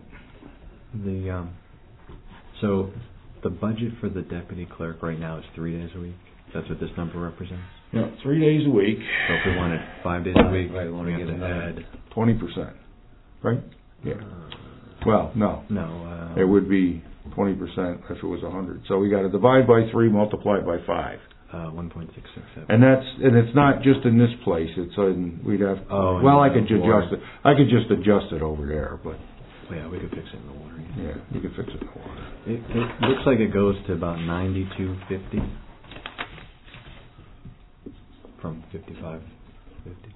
So the budget for the deputy clerk right now is 3 days a week? That's what this number represents? Yeah, 3 days a week, So if we wanted 5 days a week, Right, we wanna we have get to another- add... 20%, right? Yeah. Well, no. No, It would be 20% if it was 100. So we got to divide by 3, multiply it by 5. 1.667. And it's not just in this place. It's we'd have. Oh, well, I and could the water. adjust it. I could just adjust it over there, but Oh, yeah, we could fix it in the water. yeah, you could fix it in the water. It looks like it goes to about 92.50 from 55.50.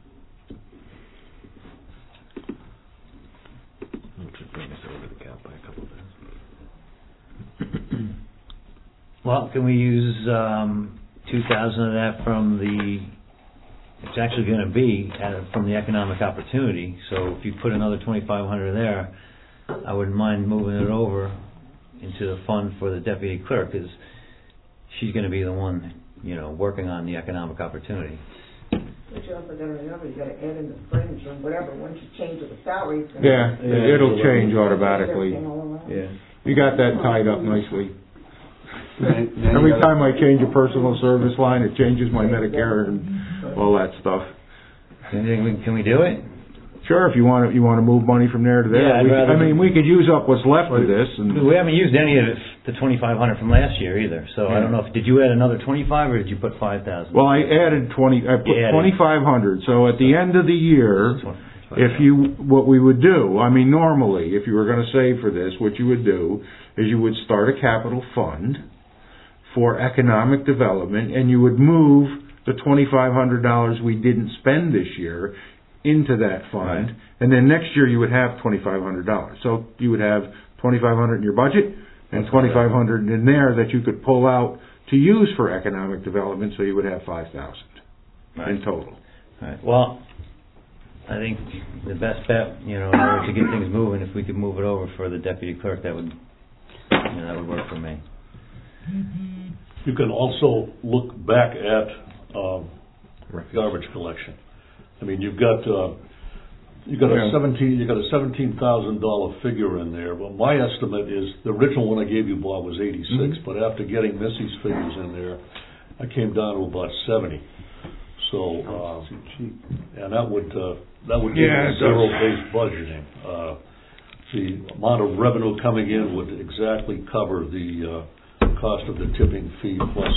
Which would bring us over the cap by a couple of days. Well, can we use 2,000 of that from it's actually going to be from the economic opportunity. So if you put another 2,500 there, I wouldn't mind moving it over into the fund for the deputy clerk, because she's going to be the one, working on the economic opportunity. But you also got to remember, you got to add in the fringe and whatever, once you change the salaries. Yeah, it'll change automatically. Yeah. You got that tied up nicely. Then Every you gotta- time I change a personal service line, it changes my Medicare and all that stuff. Can we do it? Sure, if you want to move money from there to there. Yeah, I'd rather- we could use up what's left of this, and We haven't used any of the 2,500 from last year either. So I don't know did you add another 25 or did you put 5,000? well, I added 20. I put You added. 2,500. So at the end of the year, what we would do, normally, if you were going to save for this, what you would do is you would start a capital fund for economic development, and you would move the $2,500 we didn't spend this year into that fund, Right. and then next year you would have $2,500. So you would have $2,500 in your budget and $2,500 in there that you could pull out to use for economic development. So you would have $5,000 in total. All right. Well, I think the best bet, in order to get things moving, if we could move it over for the deputy clerk, that would work for me. You can also look back at garbage collection. You've got a $17,000 figure in there. Well, my estimate is the original one I gave you, Bob, was 86, but after getting Missy's figures in there, I came down to about 70. So, and that would give you zero-based budgeting. The amount of revenue coming in would exactly cover the cost of the tipping fee plus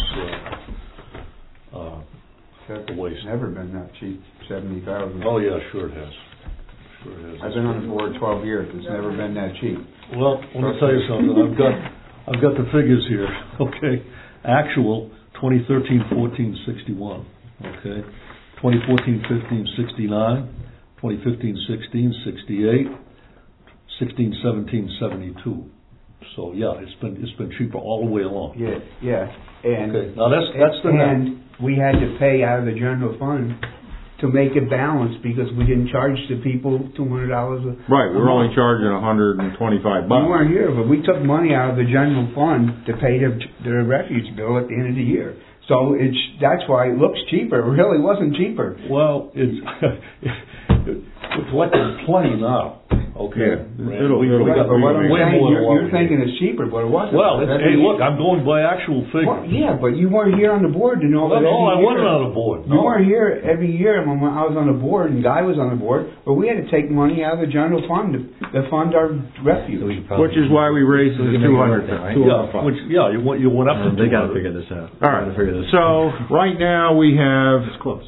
the waste. It's never been that cheap, 70,000. Oh yeah, sure it has. I've been on the board 12 years. It's never been that cheap. Well, let me tell you something. I've got the figures here. Okay, actual 2013-14 61. Okay, 2014-15 69, 2015-16 68, 16-17 72. So yeah, it's been cheaper all the way along. Yeah. And Okay, now that's the net. and we had to pay out of the general fund to make it balanced because we didn't charge the people $200 Right, we were only charging $125. You weren't here, but we took money out of the general fund to pay the refuge bill at the end of the year. So that's why it looks cheaper. It really wasn't cheaper. Well, it's collecting plenty now. Okay. Yeah, it'll we got But what I'm way saying, more than what you're we thinking did. it's cheaper, but it wasn't. Well, hey, look, I'm going by actual Well, figures. yeah, but you weren't here on the board to know No, that. I wasn't on the board. You No. weren't here every year when I was on the board and Guy was on the board, but we had to take money out of the general fund to fund our refuge. Which is why we raised it to 200, Yeah, you went up to They got to 200. figure this out. All right, so right now we have, It's close.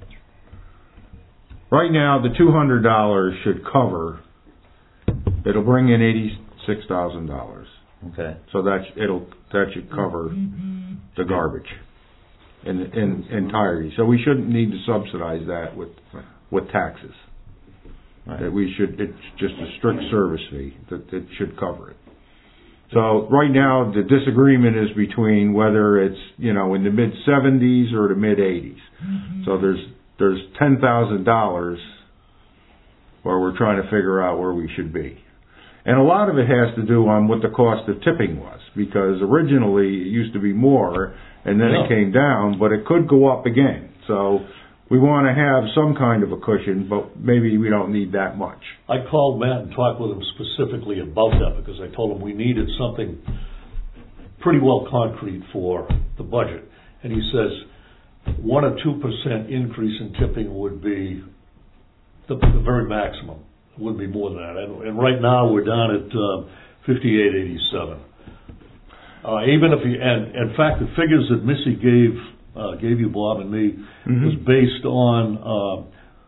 right now the $200 should cover, it'll bring in $86,000. Okay. So that should cover the garbage in entirety. So we shouldn't need to subsidize that with taxes. Right. That we should, it's just a strict service fee that it should cover it. So right now the disagreement is between whether it's, in the mid 70s or the mid 80s. So there's $10,000 where we're trying to figure out where we should be. And a lot of it has to do on what the cost of tipping was, because originally it used to be more, and then it came down, but it could go up again. So we want to have some kind of a cushion, but maybe we don't need that much. I called Matt and talked with him specifically about that because I told him we needed something pretty well concrete for the budget. And he says 1 or 2% increase in tipping would be the very maximum. It wouldn't be more than that. And right now we're down at 58.87. Even if and in fact the figures that Missy gave you, Bob, and me, was based on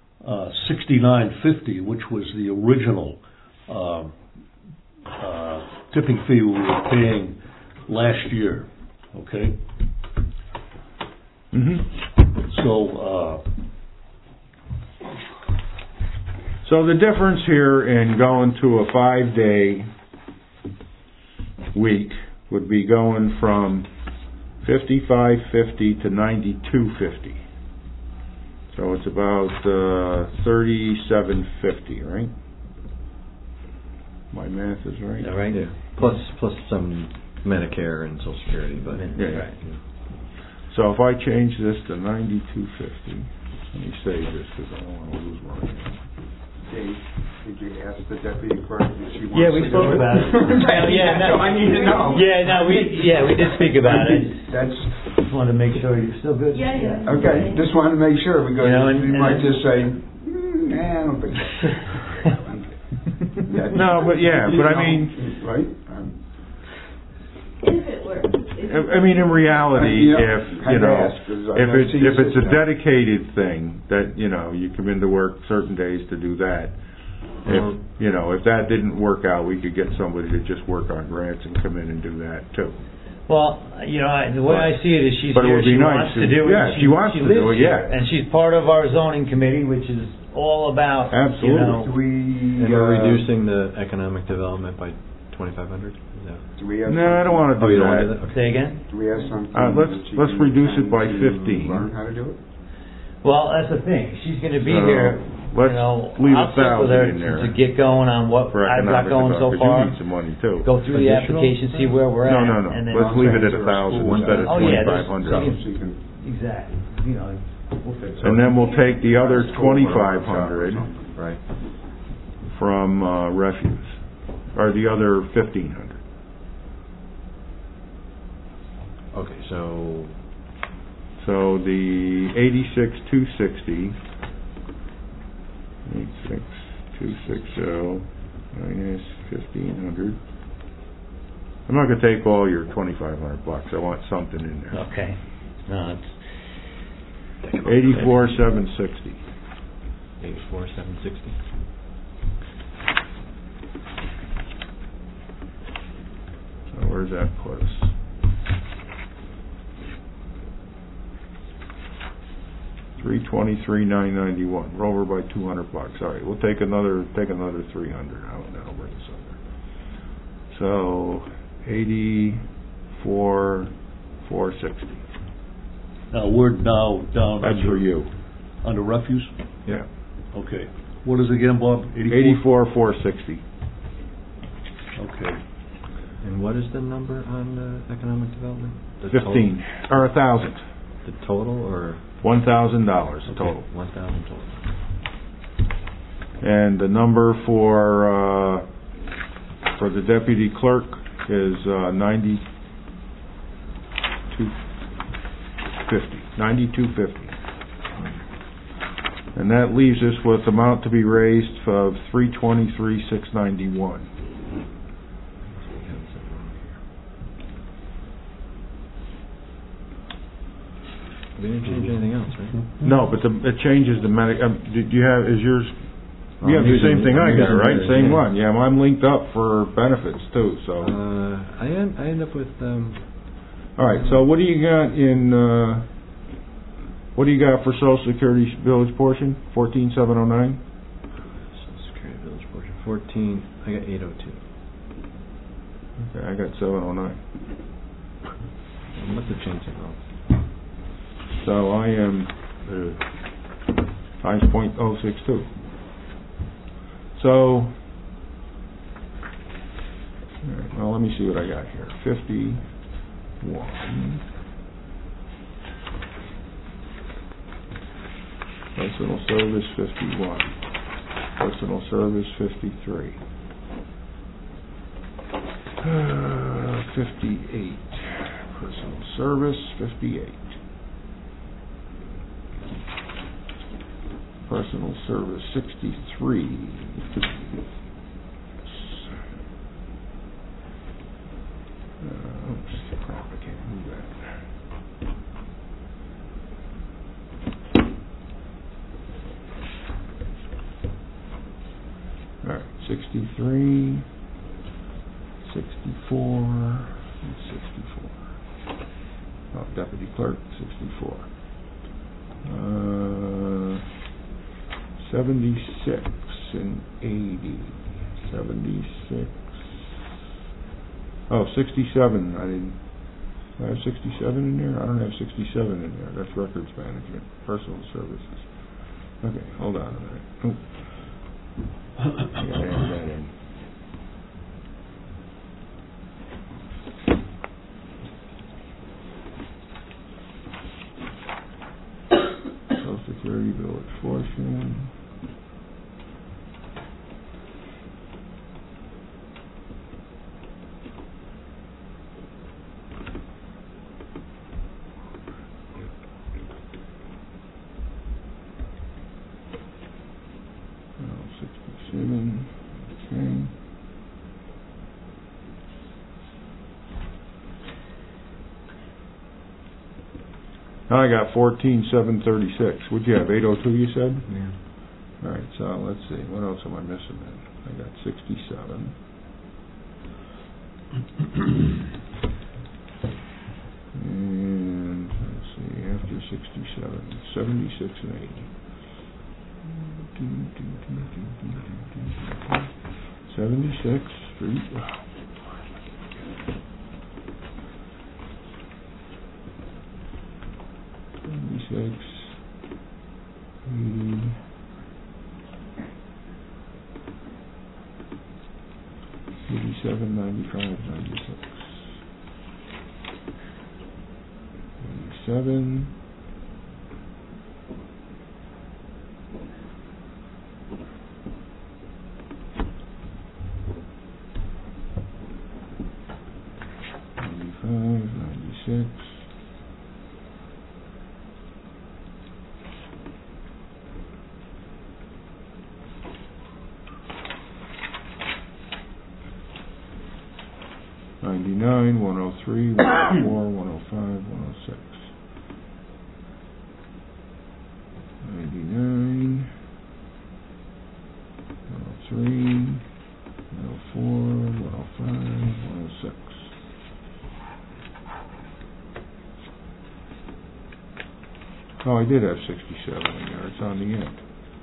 69.50, which was the original tipping fee we were paying last year. Okay. So the difference here in going to a 5-day week would be going from 55.50 to 92.50. So it's about 37.50, right? My math is right. All right. Yeah. Plus some Medicare and Social Security, but Yeah. So if I change this to 92.50, let me save this because I don't want to lose money. Dave, did you ask the deputy clerk if she wants Yeah, we to spoke do it? about it. So I need to know. We did speak about it. That's Just wanted to make sure you're still good. Yeah. okay. Just wanted to make sure because you might and- just say, I don't think so. No, but I mean, right? If it works. I mean, in reality, if it's a dedicated dedicated thing that you come into work certain days to do that. If that didn't work out, we could get somebody to just work on grants and come in and do that too. Well, the way I see it is she's But it here, would be she nice wants to do it. yeah, she wants to lives do it, here, yeah. and she's part of our zoning committee, which is all about, Absolutely. Do we, and we're reducing the economic development by 2,500. do we have No, I don't want to do you don't want to do that. that? Say again? Do we have something? Let's reduce it by 15. Learn how to do it? Well, that's the thing. She's going to be So, here. let's leave I'll sit with her 1,000 in there to get going on what for I've got economic going so development, 'cause far. you need some money too. Go through the Additional? application, see where we're at. No. And then Let's leave it at 1,000 instead of Oh, yeah, there's- 2,500. So you can Exactly. We'll fix it. And then we'll take the other 2,500 Right. from refuse, or the other 1,500. Okay, so So the 86,260, 86,260 minus 1,500. I'm not going to take all your 2,500 bucks. I want something in there. Okay. No, it's 84,760. 84,760. So where's that put us? $323,991. We're over by 200 bucks. All right, we'll take another 300. That'll bring us under. So 84,460. Now we're now down. That's for you. On the refuse? Yeah. Okay. What is it again, Bob? 84,460. Okay. And what is the number on economic development? The 15, or 1,000. The total, or? $1,000 total. Okay, 1,000 total. And the number for the deputy clerk is 9250. And that leaves us with amount to be raised of $323,691. We didn't change anything else, right? No, but it changes the medic. Do you have? Is yours? You have I'm the same using- thing I I'm got, using right? yours, Same yeah. one. Yeah, I'm linked up for benefits too. So. I end up with. All right. So what do you got in? What do you got for Social Security village portion? 14,709. Social Security village portion 14. I got 802. Okay, I got 709. I must have changed it wrong. So I am 5.062. So, all right, well, let me see what I got here. 51. Personal service 51. Personal service 53. 58. Personal service 58. Personal service 63. Oops, crap, I can't move that. All right, 63, 64, and 64. Oh, deputy clerk, 64. 76 and 80. 76. Oh, 67. I have 67 in there? I don't have 67 in there. That's records management, personal services. Okay, hold on a minute. Oh. I gotta add that in. Social Security village portion. Oh, 67. Okay. Now I got 14,736. What'd you have? 802 you said? Yeah. All right, so let's see. What else am I missing then? I got 67. And let's see, after 67, 76 and 80. 76, 3. 76, 80. 87, 95, 96. 87. 96. 99, 103, 104, 105, 106. 99, 103, 104, 105, 106. Oh, I did have 67 in there. It's on the end.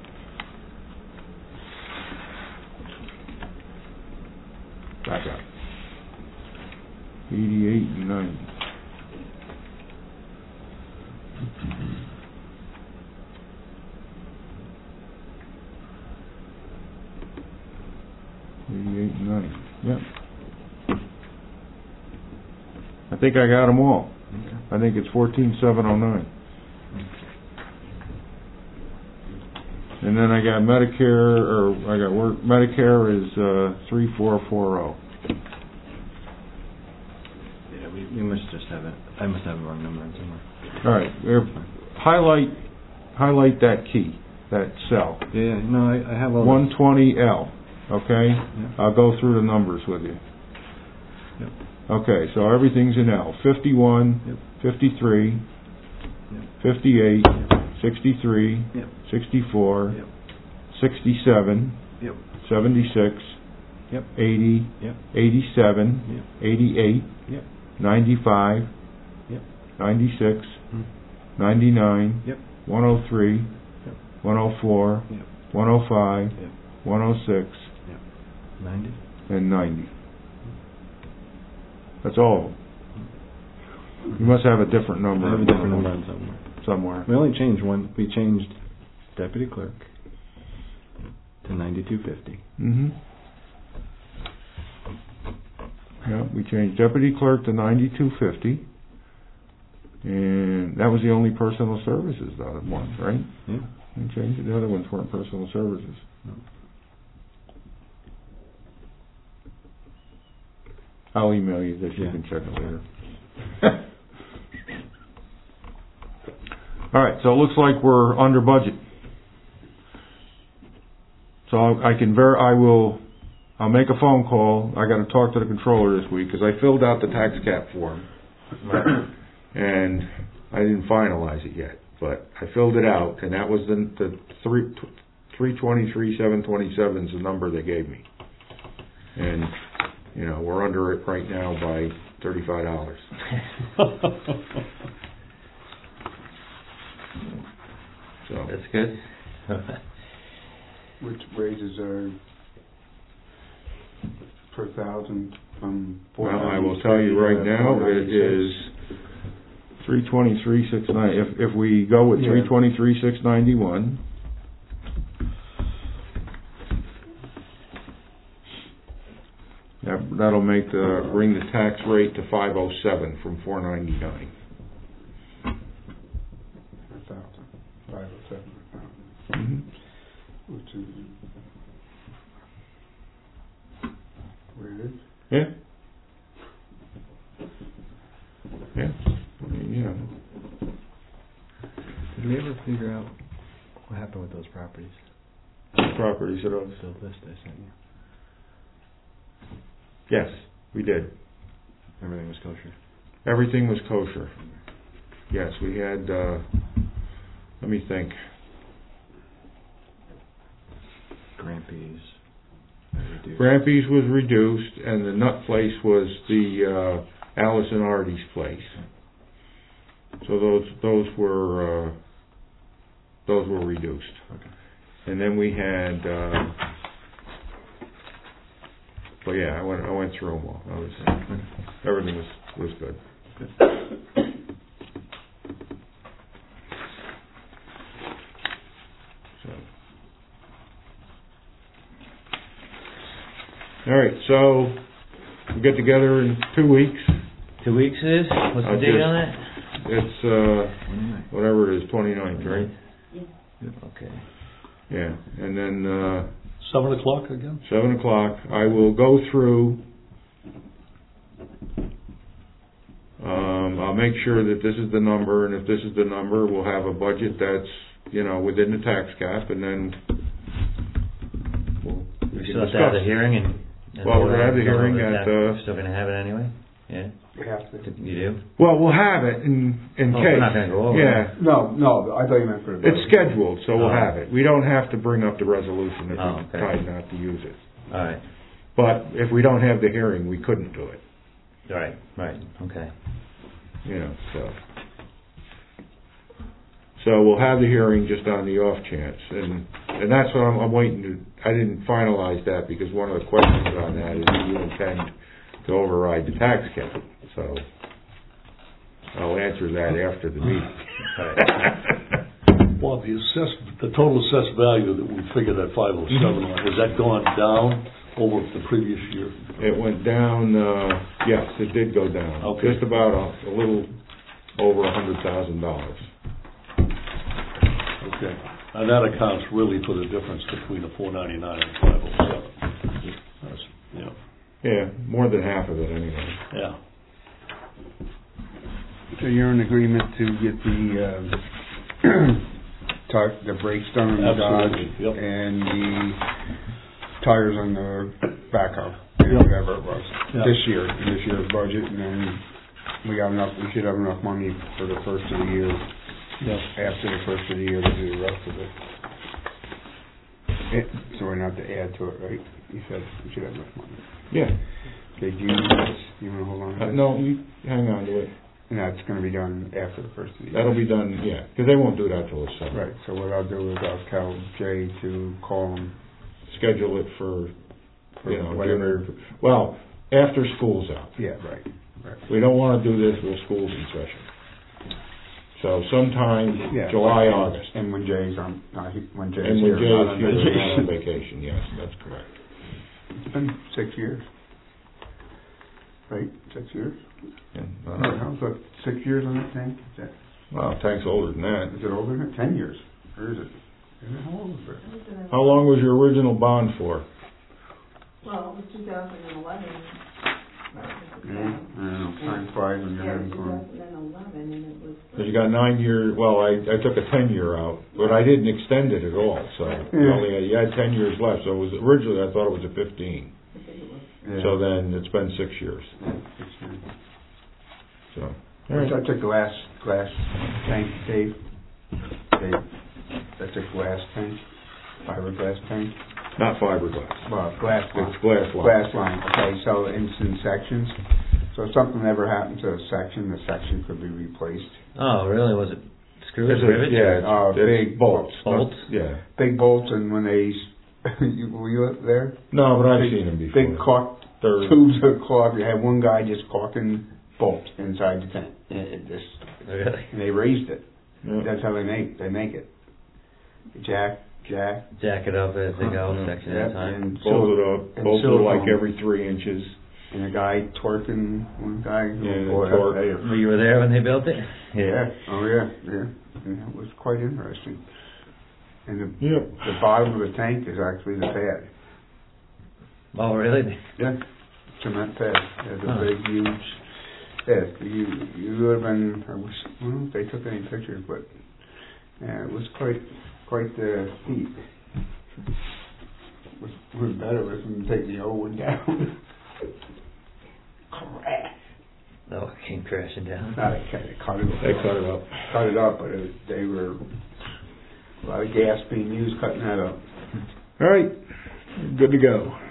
Back up. 88 and 90. 9. Yep. I think I got them all. Okay. I think it's 14,709. And then I got Medicare, Medicare is 3,440. Yeah, we must just have it. I must have the wrong number in somewhere. All right, highlight that key, that cell. Yeah, no, I have all 120L. Okay, Yeah. I'll go through the numbers with you. Yep. Okay, so everything's in L. 51, Yep. 53, Yep. 58, Yep. 63, Yep. 64, Yep. 67, Yep. 76, Yep. 80, Yep. 87, Yep. 88, Yep. 95, Yep. 96, Hmm. 99, Yep. 103, Yep. 104, Yep. 105, Yep. 106, 90. and 90. That's all of them. You must have a different number. I have a different number on somewhere. Somewhere. We only changed one. We changed deputy clerk to 9250. Mm-hmm. Yeah, we changed deputy clerk to 9250. And that was the only personal services, though, one, right? Yeah. We changed it. The other ones weren't personal services. No. I'll email you this. You Yeah. can check it later. All right, so it looks like we're under budget. So I'll make a phone call. I got to talk to the controller this week because I filled out the tax cap form. And I didn't finalize it yet, but I filled it out, and that was the 323,727 is the number they gave me. And we're under it right now by $35. So That's good. Which raises are per thousand from 496. well, I will tell you right now, it is 323,690. If we go with 323,691. That'll bring the tax rate to 507 from 499. 507. Mm-hmm. Which is where it is. Yeah. Yeah. I mean, Did we ever figure out what happened with those properties? properties that are. The list I sent you. Yes, we did. Everything was kosher. Everything was kosher. Yes, we had, let me think. Grampy's. Grampy's was reduced, and the nut place was the Allison Artie's place. So those were reduced. Okay. And then we had, but yeah, I went through them all. Everything was good. All right, so we'll get together in 2 weeks. 2 weeks is? What's the date on that? It's, whatever it is, 29th, right? Okay. Yeah, and then 7 o'clock again? 7 o'clock, I will go through, I'll make sure that this is the number, and if this is the number, we'll have a budget that's, within the tax cap, and then we We can still have to have the discuss. hearing and Well, we're gonna have the hearing at, we're still gonna have it anyway? Yeah? We have to. You do? Well, we'll have it in case. We're not gonna go over it. Yeah, No, I thought you meant for the. it's scheduled, so we'll Oh. have it. We don't have to bring up the resolution if Oh, we okay. decide not to use it. Alright, But if we don't have the hearing, we couldn't do it, right, okay. So we'll have the hearing just on the off chance, and that's what I'm waiting to, I didn't finalize that because one of the questions on that is do you intend to override the tax cap? So I'll answer that after the meeting. Well, the total assessed value that we figured at 507 on, has that gone down over the previous year? It went down, yes, it did go down. Okay. Just about a little over $100,000. Okay. And that accounts really for the difference between the 499 and 507. That's, yeah. Yeah, more than half of it anyway. Yeah. So you're in agreement to get the the brakes done on the Dodge Absolutely, yep. and the tires on the backhoe, Yep. whatever it was, Yep. this year's budget, and then we should have enough money for the first of the year, Yes. after the first of the year to do the rest of it. So we're not to add to it, right? You said we should have enough money. Yeah. Okay, do you want to hold on to this? No, you hang on to it. And that's going to be done after the first of the year. That'll be done, yeah, because they won't do that till the summer. Right, so what I'll do is I'll tell Jay to call him Schedule it for, for you know, whatever. well, after school's out. Yeah, right. We don't want to do this while school's in session. So sometime Yeah. July, August. And when Jay's on, when Jay's And when here, not on Jay's here, not on vacation. vacation, yes, that's correct. It's been 6 years. Right, 6 years? And, How's that, 6 years on that tank? Is that, well, tank's older than that. is it older than that? 10 years? Or is it? How old is it? How long was your original bond for? Well, it was 2011. Yeah, I don't know, time flies when you're Yeah, having fun. 2011, and it was. Because you got 9 years, well, I took a 10-year out, but I didn't extend it at all, so you had 10 years left, so it was, originally I thought it was a 15. Yeah. So then it's been 6 years, Yeah, 6 years. so. That's a glass tank, Dave. That's a glass tank, fiberglass tank. Not fiberglass. Well, glass line. It's glass line. Glass line, okay, so it's in sections. So if something ever happened to a section, the section could be replaced. Oh, really? Was it screws, It's a- rivets? yeah, or- it's big bolts. Bolts? Yeah. Big bolts, and when they, were you there? No, but I've Big- seen them before. Big caulk, They're- tubes of caulk. You had one guy just caulking bolts inside the tank. Really? And they raised it. Yeah. That's how they make it. Jack. Jack it up as they go, section at a time. And Fold it up, and fold it like silicone. every 3 inches. And a guy twerking, one guy. Yeah, boy, torque. You were there when they built it? Yeah. Oh yeah. It was quite interesting. And Yep. the bottom of the tank is actually the pad. Oh, really? Yeah. Cement pad. It's a Huh. big, huge. Yeah. You would have been. I don't know if they took any pictures, but yeah, it was quite the feat. It was better was when you take the old one down. Crash. Oh, it came crashing down. Not a cut. They cut it up. Cut it up, but they were a lot of gas being used cutting that up. All right. Good to go.